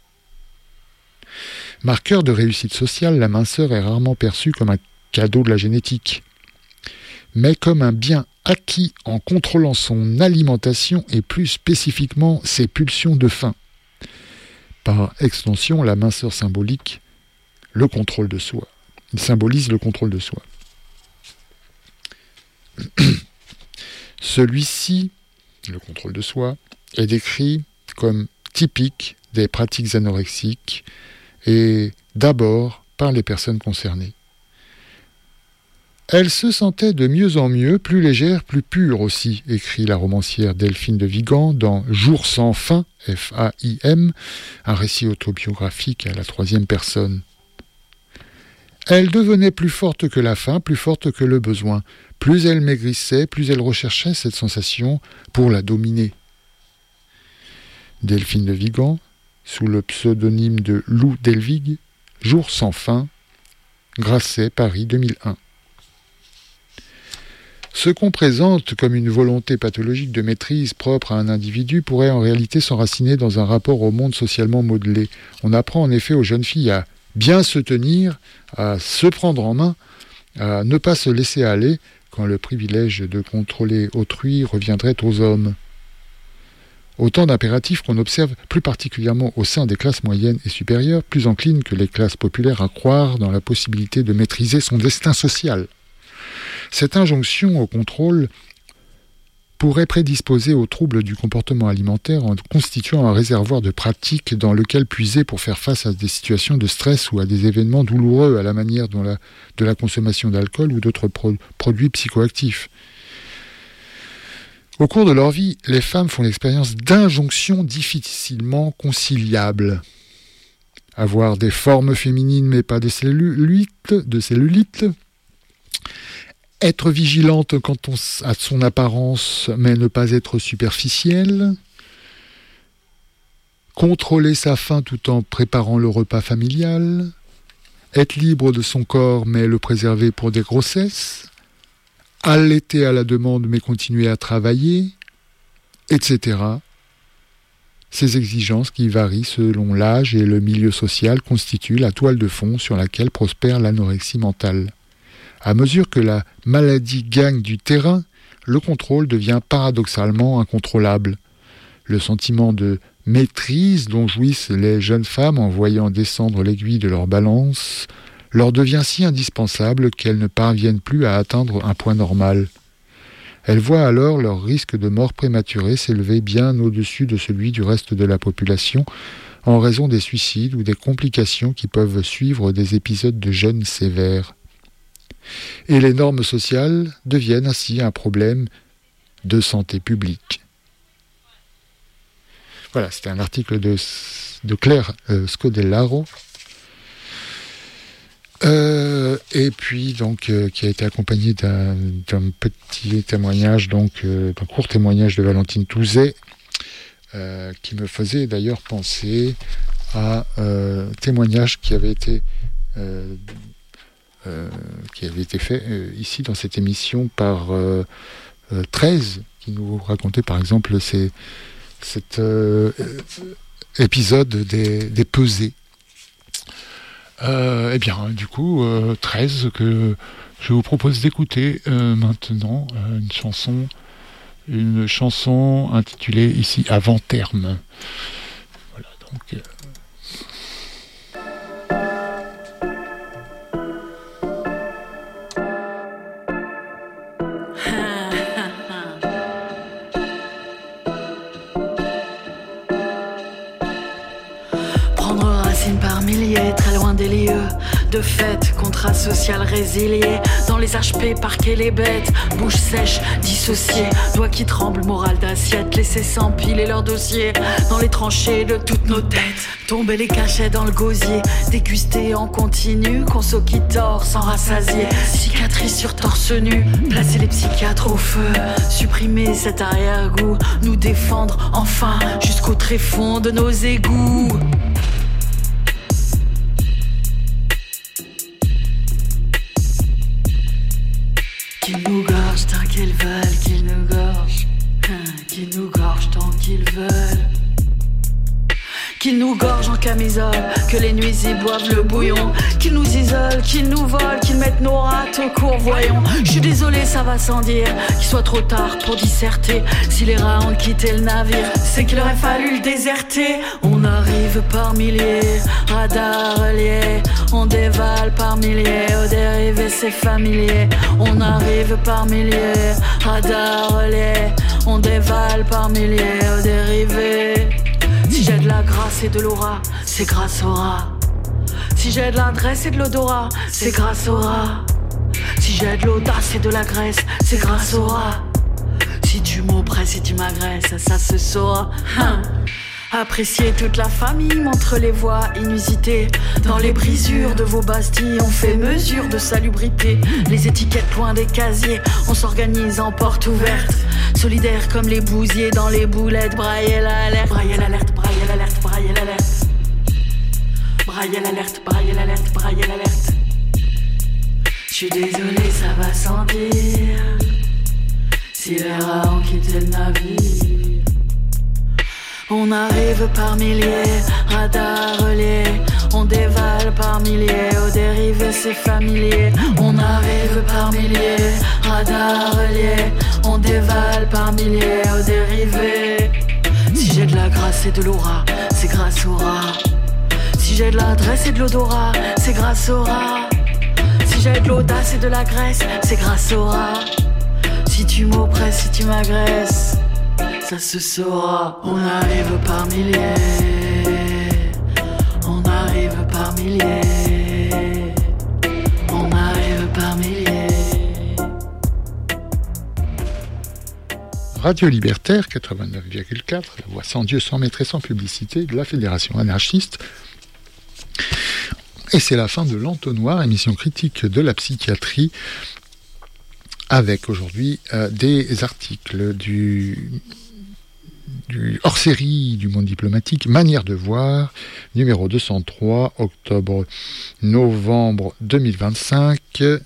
Marqueur de réussite sociale, la minceur est rarement perçue comme un cadeau de la génétique, mais comme un bien acquis en contrôlant son alimentation et plus spécifiquement ses pulsions de faim. Par extension, la minceur symbolique le contrôle de soi. Il symbolise le contrôle de soi. Celui-ci, le contrôle de soi, est décrit comme typique des pratiques anorexiques et d'abord par les personnes concernées. Elle se sentait de mieux en mieux, plus légère, plus pure aussi, écrit la romancière Delphine de Vigan dans « Jour sans fin », F A I M, un récit autobiographique à la troisième personne. Elle devenait plus forte que la faim, plus forte que le besoin. Plus elle maigrissait, plus elle recherchait cette sensation pour la dominer. Delphine de Vigan, sous le pseudonyme de Lou Delvig, « Jour sans fin », Grasset, Paris deux mille un. Ce qu'on présente comme une volonté pathologique de maîtrise propre à un individu pourrait en réalité s'enraciner dans un rapport au monde socialement modelé. On apprend en effet aux jeunes filles à bien se tenir, à se prendre en main, à ne pas se laisser aller quand le privilège de contrôler autrui reviendrait aux hommes. Autant d'impératifs qu'on observe plus particulièrement au sein des classes moyennes et supérieures, plus enclines que les classes populaires à croire dans la possibilité de maîtriser son destin social. Cette injonction au contrôle pourrait prédisposer aux troubles du comportement alimentaire en constituant un réservoir de pratiques dans lequel puiser pour faire face à des situations de stress ou à des événements douloureux à la manière de la, de la consommation d'alcool ou d'autres pro- produits psychoactifs. Au cours de leur vie, les femmes font l'expérience d'injonctions difficilement conciliables. Avoir des formes féminines mais pas de cellulite, de cellulite. Être vigilante quant à son apparence, mais ne pas être superficielle. Contrôler sa faim tout en préparant le repas familial. Être libre de son corps, mais le préserver pour des grossesses. Allaiter à la demande, mais continuer à travailler, et cetera. Ces exigences qui varient selon l'âge et le milieu social constituent la toile de fond sur laquelle prospère l'anorexie mentale. À mesure que la maladie gagne du terrain, le contrôle devient paradoxalement incontrôlable. Le sentiment de maîtrise dont jouissent les jeunes femmes en voyant descendre l'aiguille de leur balance leur devient si indispensable qu'elles ne parviennent plus à atteindre un point normal. Elles voient alors leur risque de mort prématurée s'élever bien au-dessus de celui du reste de la population en raison des suicides ou des complications qui peuvent suivre des épisodes de jeûne sévères. Et les normes sociales deviennent ainsi un problème de santé publique. Voilà, c'était un article de, de Claire euh, Scodellaro. Euh, Euh, et puis donc euh, qui a été accompagné d'un, d'un petit témoignage, donc euh, d'un court témoignage de Valentine Touzet, euh, qui me faisait d'ailleurs penser à euh, témoignage qui avait été euh, euh, qui avait été fait euh, ici dans cette émission par euh, euh, treize, qui nous racontait par exemple ces, cet euh, épisode des, des pesées. Euh, eh bien, du coup, euh, treize, que je vous propose d'écouter euh, maintenant euh, une chanson, une chanson intitulée ici Avant terme. Voilà, donc. Euh... Par milliers, très loin des lieux de fête, contrat social résilié. Dans les H P, parquer les bêtes, bouche sèche, dissociée, doigts qui tremblent, morale d'assiette, laisser s'empiler leurs dossiers. Dans les tranchées de toutes nos têtes, tomber les cachets dans le gosier, déguster en continu, conso qui tord sans rassasier. Cicatrices sur torse nu, placer les psychiatres au feu, supprimer cet arrière-goût, nous défendre enfin jusqu'au tréfonds de nos égouts. Qu'ils nous gorgent tant qu'ils veulent, qu'ils nous gorgent, hein, qu'ils nous gorgent tant qu'ils veulent. Qu'ils nous gorgent en camisole, que les nuisibles boivent le bouillon. Qu'ils nous isolent, qu'ils nous volent, qu'ils mettent nos rats au court, voyons. Je suis désolé, ça va sans dire, qu'il soit trop tard pour disserter. Si les rats ont quitté le navire, c'est qu'il aurait fallu le déserter. On arrive par milliers, radar relié. On dévale par milliers, aux dérivés c'est familier. On arrive par milliers, radar relié. On dévale par milliers, aux dérivés. Si j'ai de la grâce et de l'aura, c'est grâce au rat. Si j'ai de l'adresse et de l'odorat, c'est grâce au rat. Si j'ai de l'audace et de la graisse, c'est grâce au rat. Si tu m'oppresses et tu m'agresses, ça se saura. Hein. Apprécier toute la famille, montre les voies inusitées. Dans les brisures de vos bastilles, on fait mesure de salubrité. Les étiquettes loin des casiers, on s'organise en porte ouverte. Solidaires comme les bousiers dans les boulettes. Brailler l'alerte, brailler l'alerte, brailler l'alerte, brailler l'alerte. Brailler l'alerte, brailler l'alerte, brailler l'alerte. J'suis désolé, ça va sans dire. Si les rats ont quitté le navire. On arrive par milliers, radar relié. On dévale par milliers, aux dérivés c'est familier. On arrive par milliers, radar relié. On dévale par milliers, aux dérivés. Si j'ai de la grâce et de l'aura, c'est grâce au rat. Si j'ai de l'adresse et de l'odorat, c'est grâce au rat. Si j'ai de l'audace et de la graisse, c'est grâce au rat. Si tu m'oppresses, si tu m'agresses, ça se saura. On arrive par milliers, on arrive par milliers, on arrive par milliers. Radio Libertaire quatre-vingt-neuf virgule quatre, la voix sans Dieu, sans maître et sans publicité de la Fédération anarchiste. Et c'est la fin de l'Entonnoir, émission critique de la psychiatrie, avec aujourd'hui euh, des articles du, du hors-série du Monde diplomatique, Manière de voir, numéro deux cent trois, octobre-novembre deux mille vingt-cinq,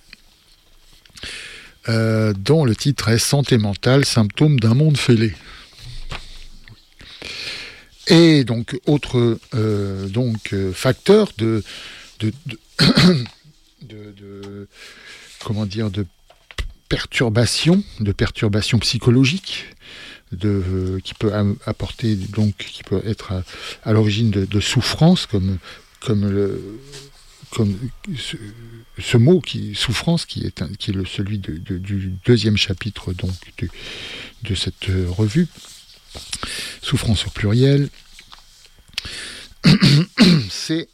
euh, dont le titre est « Santé mentale, symptômes d'un monde fêlé ». Et donc, autre euh, donc, euh, facteur de, de, de, de, de comment dire, de perturbation, de perturbation psychologique, de, euh, qui peut apporter, donc, qui peut être à, à l'origine de, de souffrance, comme, comme, le, comme ce, ce mot qui, souffrance, qui est, un, qui est le, celui de, de, du deuxième chapitre donc, de, de cette revue. Souffrance au pluriel, c'est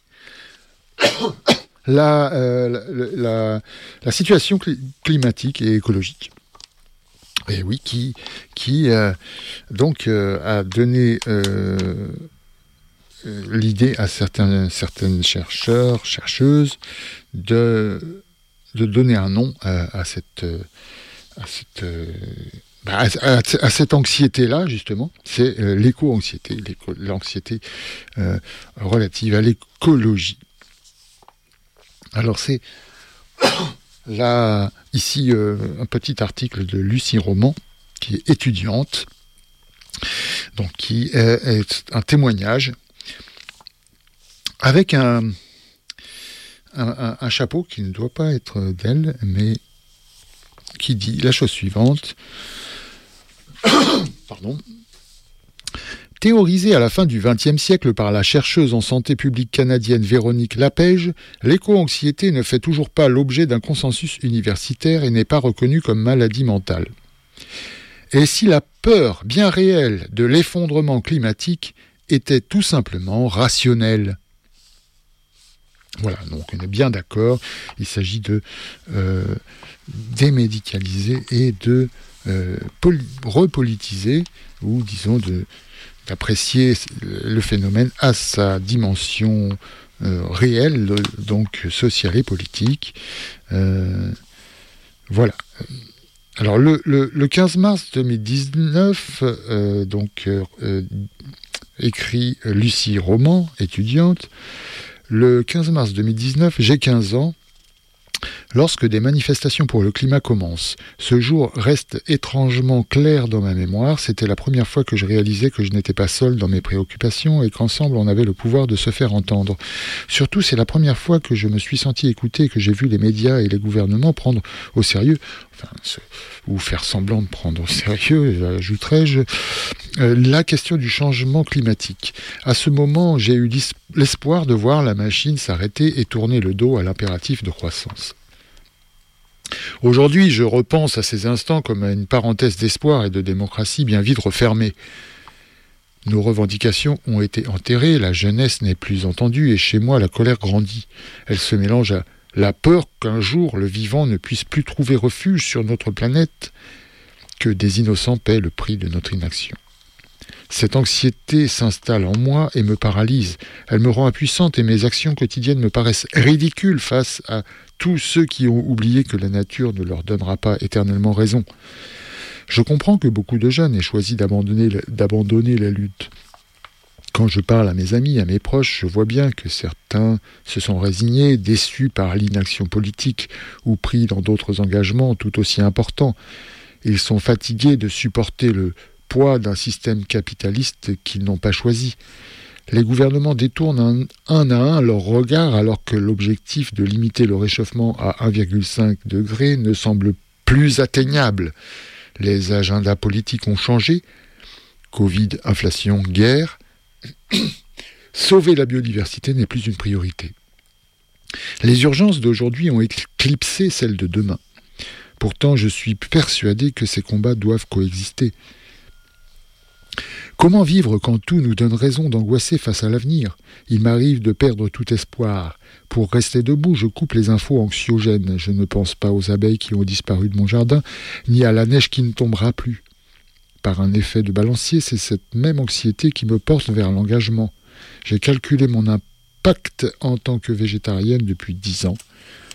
la, euh, la, la, la situation cli- climatique et écologique. Et oui, qui, qui euh, donc euh, a donné euh, l'idée à certains, certaines chercheurs, chercheuses, de de donner un nom à, à cette, à cette, bah, à, à, à cette anxiété-là, justement. C'est euh, l'éco-anxiété, l'éco, l'anxiété euh, relative à l'écologie. Alors c'est là, ici, euh, un petit article de Lucie Roman, qui est étudiante, donc qui est, est un témoignage avec un, un, un, un chapeau qui ne doit pas être d'elle, mais qui dit la chose suivante. Pardon. Théorisée à la fin du vingtième siècle par la chercheuse en santé publique canadienne Véronique Lapège, l'éco-anxiété ne fait toujours pas l'objet d'un consensus universitaire et n'est pas reconnue comme maladie mentale. Et si la peur bien réelle de l'effondrement climatique était tout simplement rationnelle ? Voilà, donc on est bien d'accord, il s'agit de euh, démédicaliser et de euh, poli- repolitiser, ou disons de, d'apprécier le phénomène à sa dimension euh, réelle, donc sociale et politique. Euh, voilà. Alors le, le, le quinze mars deux mille dix-neuf, euh, donc euh, écrit Lucie Roman, étudiante. Le quinze mars deux mille dix-neuf, j'ai quinze ans, lorsque des manifestations pour le climat commencent. Ce jour reste étrangement clair dans ma mémoire. C'était la première fois que je réalisais que je n'étais pas seul dans mes préoccupations et qu'ensemble on avait le pouvoir de se faire entendre. Surtout, c'est la première fois que je me suis senti écouté et que j'ai vu les médias et les gouvernements prendre au sérieux, enfin, ce, ou faire semblant de prendre au sérieux, ajouterais-je, euh, la question du changement climatique. À ce moment, j'ai eu l'espoir de voir la machine s'arrêter et tourner le dos à l'impératif de croissance. Aujourd'hui, je repense à ces instants comme à une parenthèse d'espoir et de démocratie bien vite refermée. Nos revendications ont été enterrées, la jeunesse n'est plus entendue et chez moi la colère grandit. Elle se mélange à la peur qu'un jour le vivant ne puisse plus trouver refuge sur notre planète, que des innocents paient le prix de notre inaction. Cette anxiété s'installe en moi et me paralyse. Elle me rend impuissante et mes actions quotidiennes me paraissent ridicules face à tous ceux qui ont oublié que la nature ne leur donnera pas éternellement raison. Je comprends que beaucoup de jeunes aient choisi d'abandonner, d'abandonner la lutte. Quand je parle à mes amis, à mes proches, je vois bien que certains se sont résignés, déçus par l'inaction politique ou pris dans d'autres engagements tout aussi importants. Ils sont fatigués de supporter le poids d'un système capitaliste qu'ils n'ont pas choisi. Les gouvernements détournent un, un à un leur regard alors que l'objectif de limiter le réchauffement à un virgule cinq degré ne semble plus atteignable. Les agendas politiques ont changé. Covid, inflation, guerre. Sauver la biodiversité n'est plus une priorité. Les urgences d'aujourd'hui ont éclipsé celles de demain. Pourtant, je suis persuadé que ces combats doivent coexister. Comment vivre quand tout nous donne raison d'angoisser face à l'avenir ? Il m'arrive de perdre tout espoir. Pour rester debout, je coupe les infos anxiogènes. Je ne pense pas aux abeilles qui ont disparu de mon jardin, ni à la neige qui ne tombera plus. Par un effet de balancier, c'est cette même anxiété qui me porte vers l'engagement. J'ai calculé mon impact en tant que végétarienne depuis dix ans.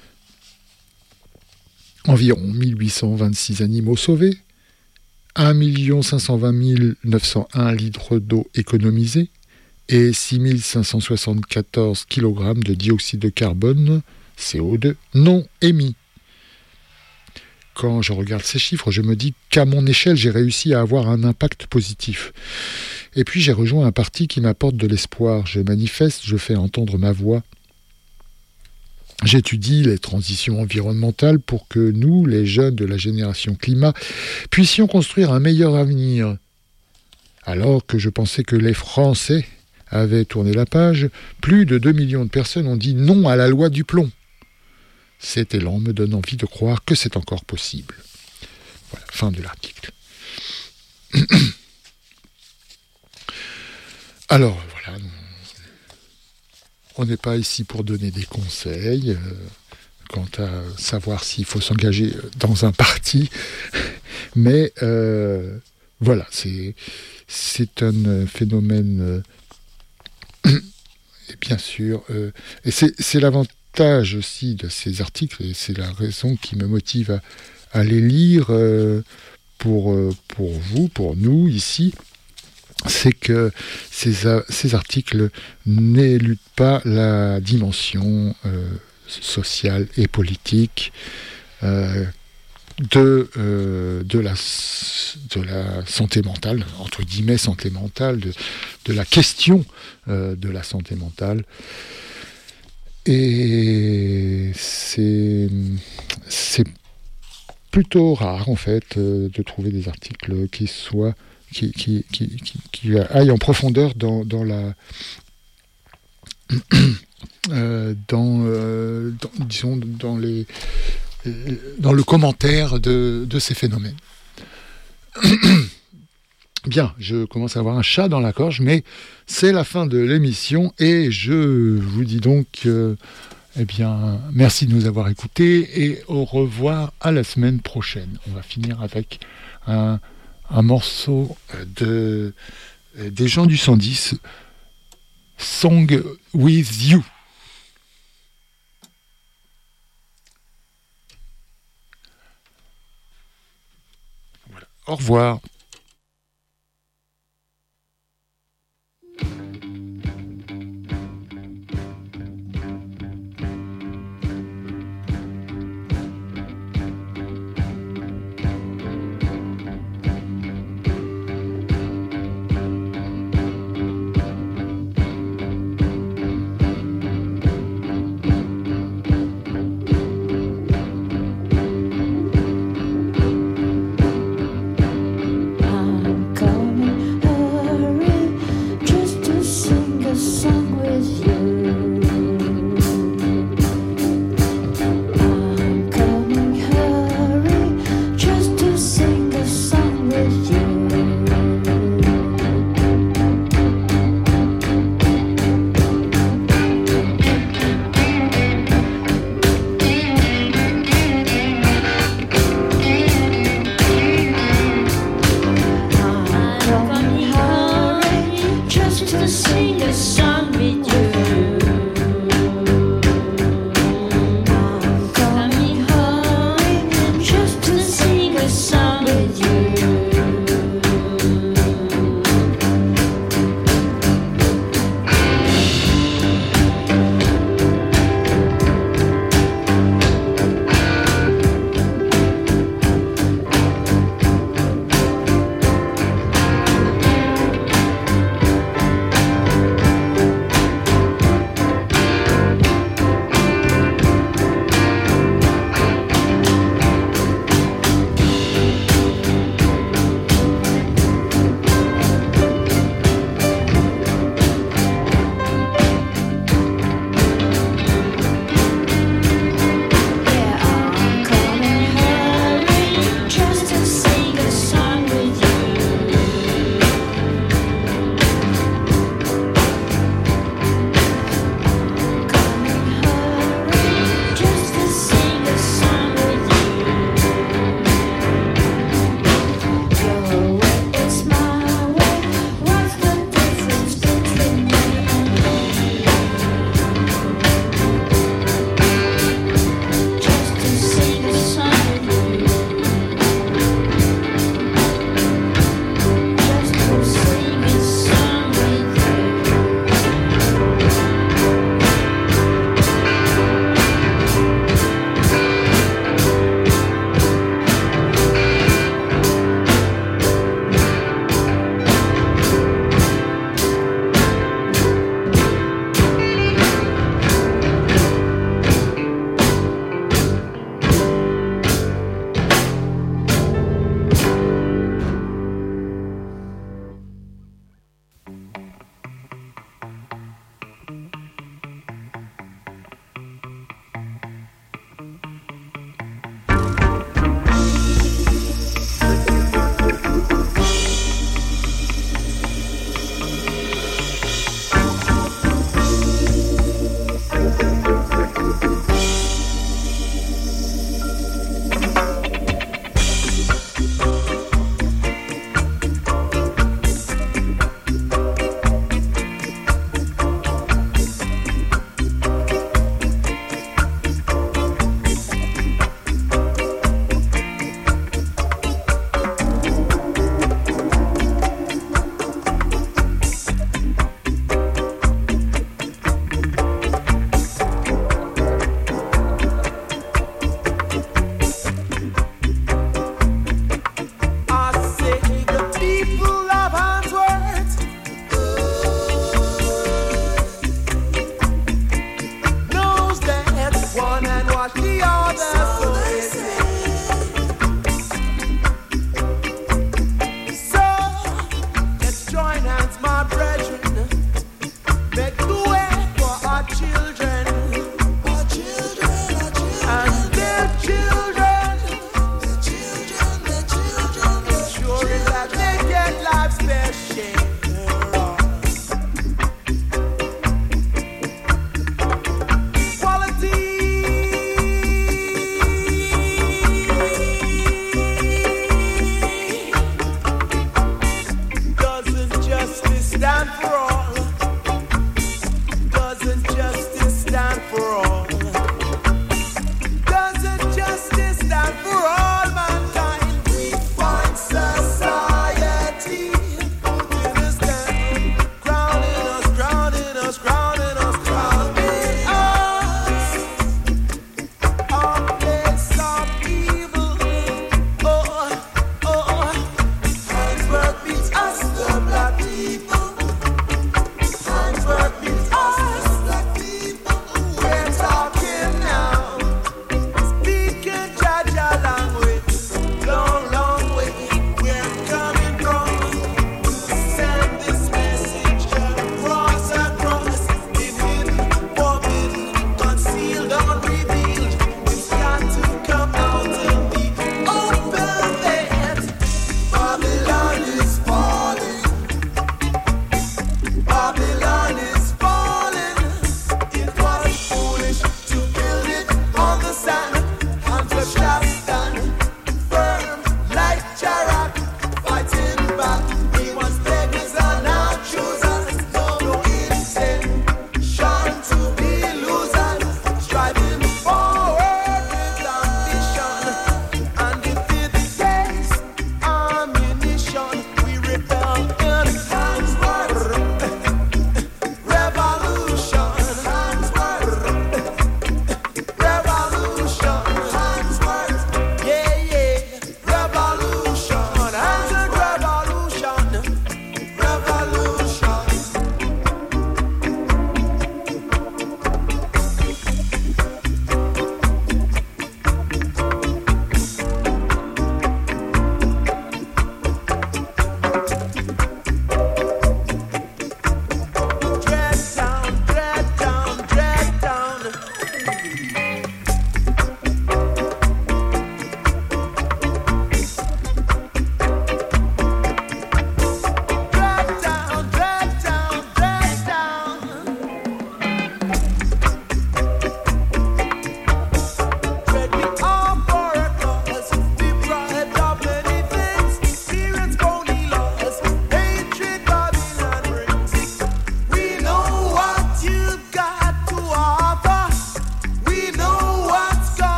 Environ mille huit cent vingt-six animaux sauvés, un million cinq cent vingt mille neuf cent un litres d'eau économisés et six mille cinq cent soixante-quatorze kilogrammes de dioxyde de carbone, C O deux, non émis. Quand je regarde ces chiffres, je me dis qu'à mon échelle, j'ai réussi à avoir un impact positif. Et puis j'ai rejoint un parti qui m'apporte de l'espoir. Je manifeste, je fais entendre ma voix. J'étudie les transitions environnementales pour que nous, les jeunes de la génération climat, puissions construire un meilleur avenir. Alors que je pensais que les Français avaient tourné la page, plus de deux millions de personnes ont dit non à la loi du plomb. Cet élan me donne envie de croire que c'est encore possible. Voilà, fin de l'article. Alors, voilà, on n'est pas ici pour donner des conseils euh, quant à savoir s'il faut s'engager dans un parti, mais euh, voilà, c'est, c'est un phénomène, euh, et bien sûr, euh, et c'est, c'est l'avantage. partage aussi de ces articles, et c'est la raison qui me motive à, à les lire euh, pour, euh, pour vous, pour nous ici, c'est que ces, ces articles n'éludent pas la dimension euh, sociale et politique euh, de, euh, de, la, de la santé mentale, entre guillemets santé mentale, de, de la question euh, de la santé mentale. Et c'est, c'est plutôt rare, en fait, euh, de trouver des articles qui soient qui, qui, qui, qui, qui aillent en profondeur dans, dans la euh, dans, euh, dans disons dans les dans le commentaire de, de ces phénomènes. Bien, je commence à avoir un chat dans la gorge, mais c'est la fin de l'émission et je vous dis donc euh, eh bien, merci de nous avoir écoutés et au revoir à la semaine prochaine. On va finir avec un, un morceau de, des gens du cent dix, Song with You. Voilà. Au revoir.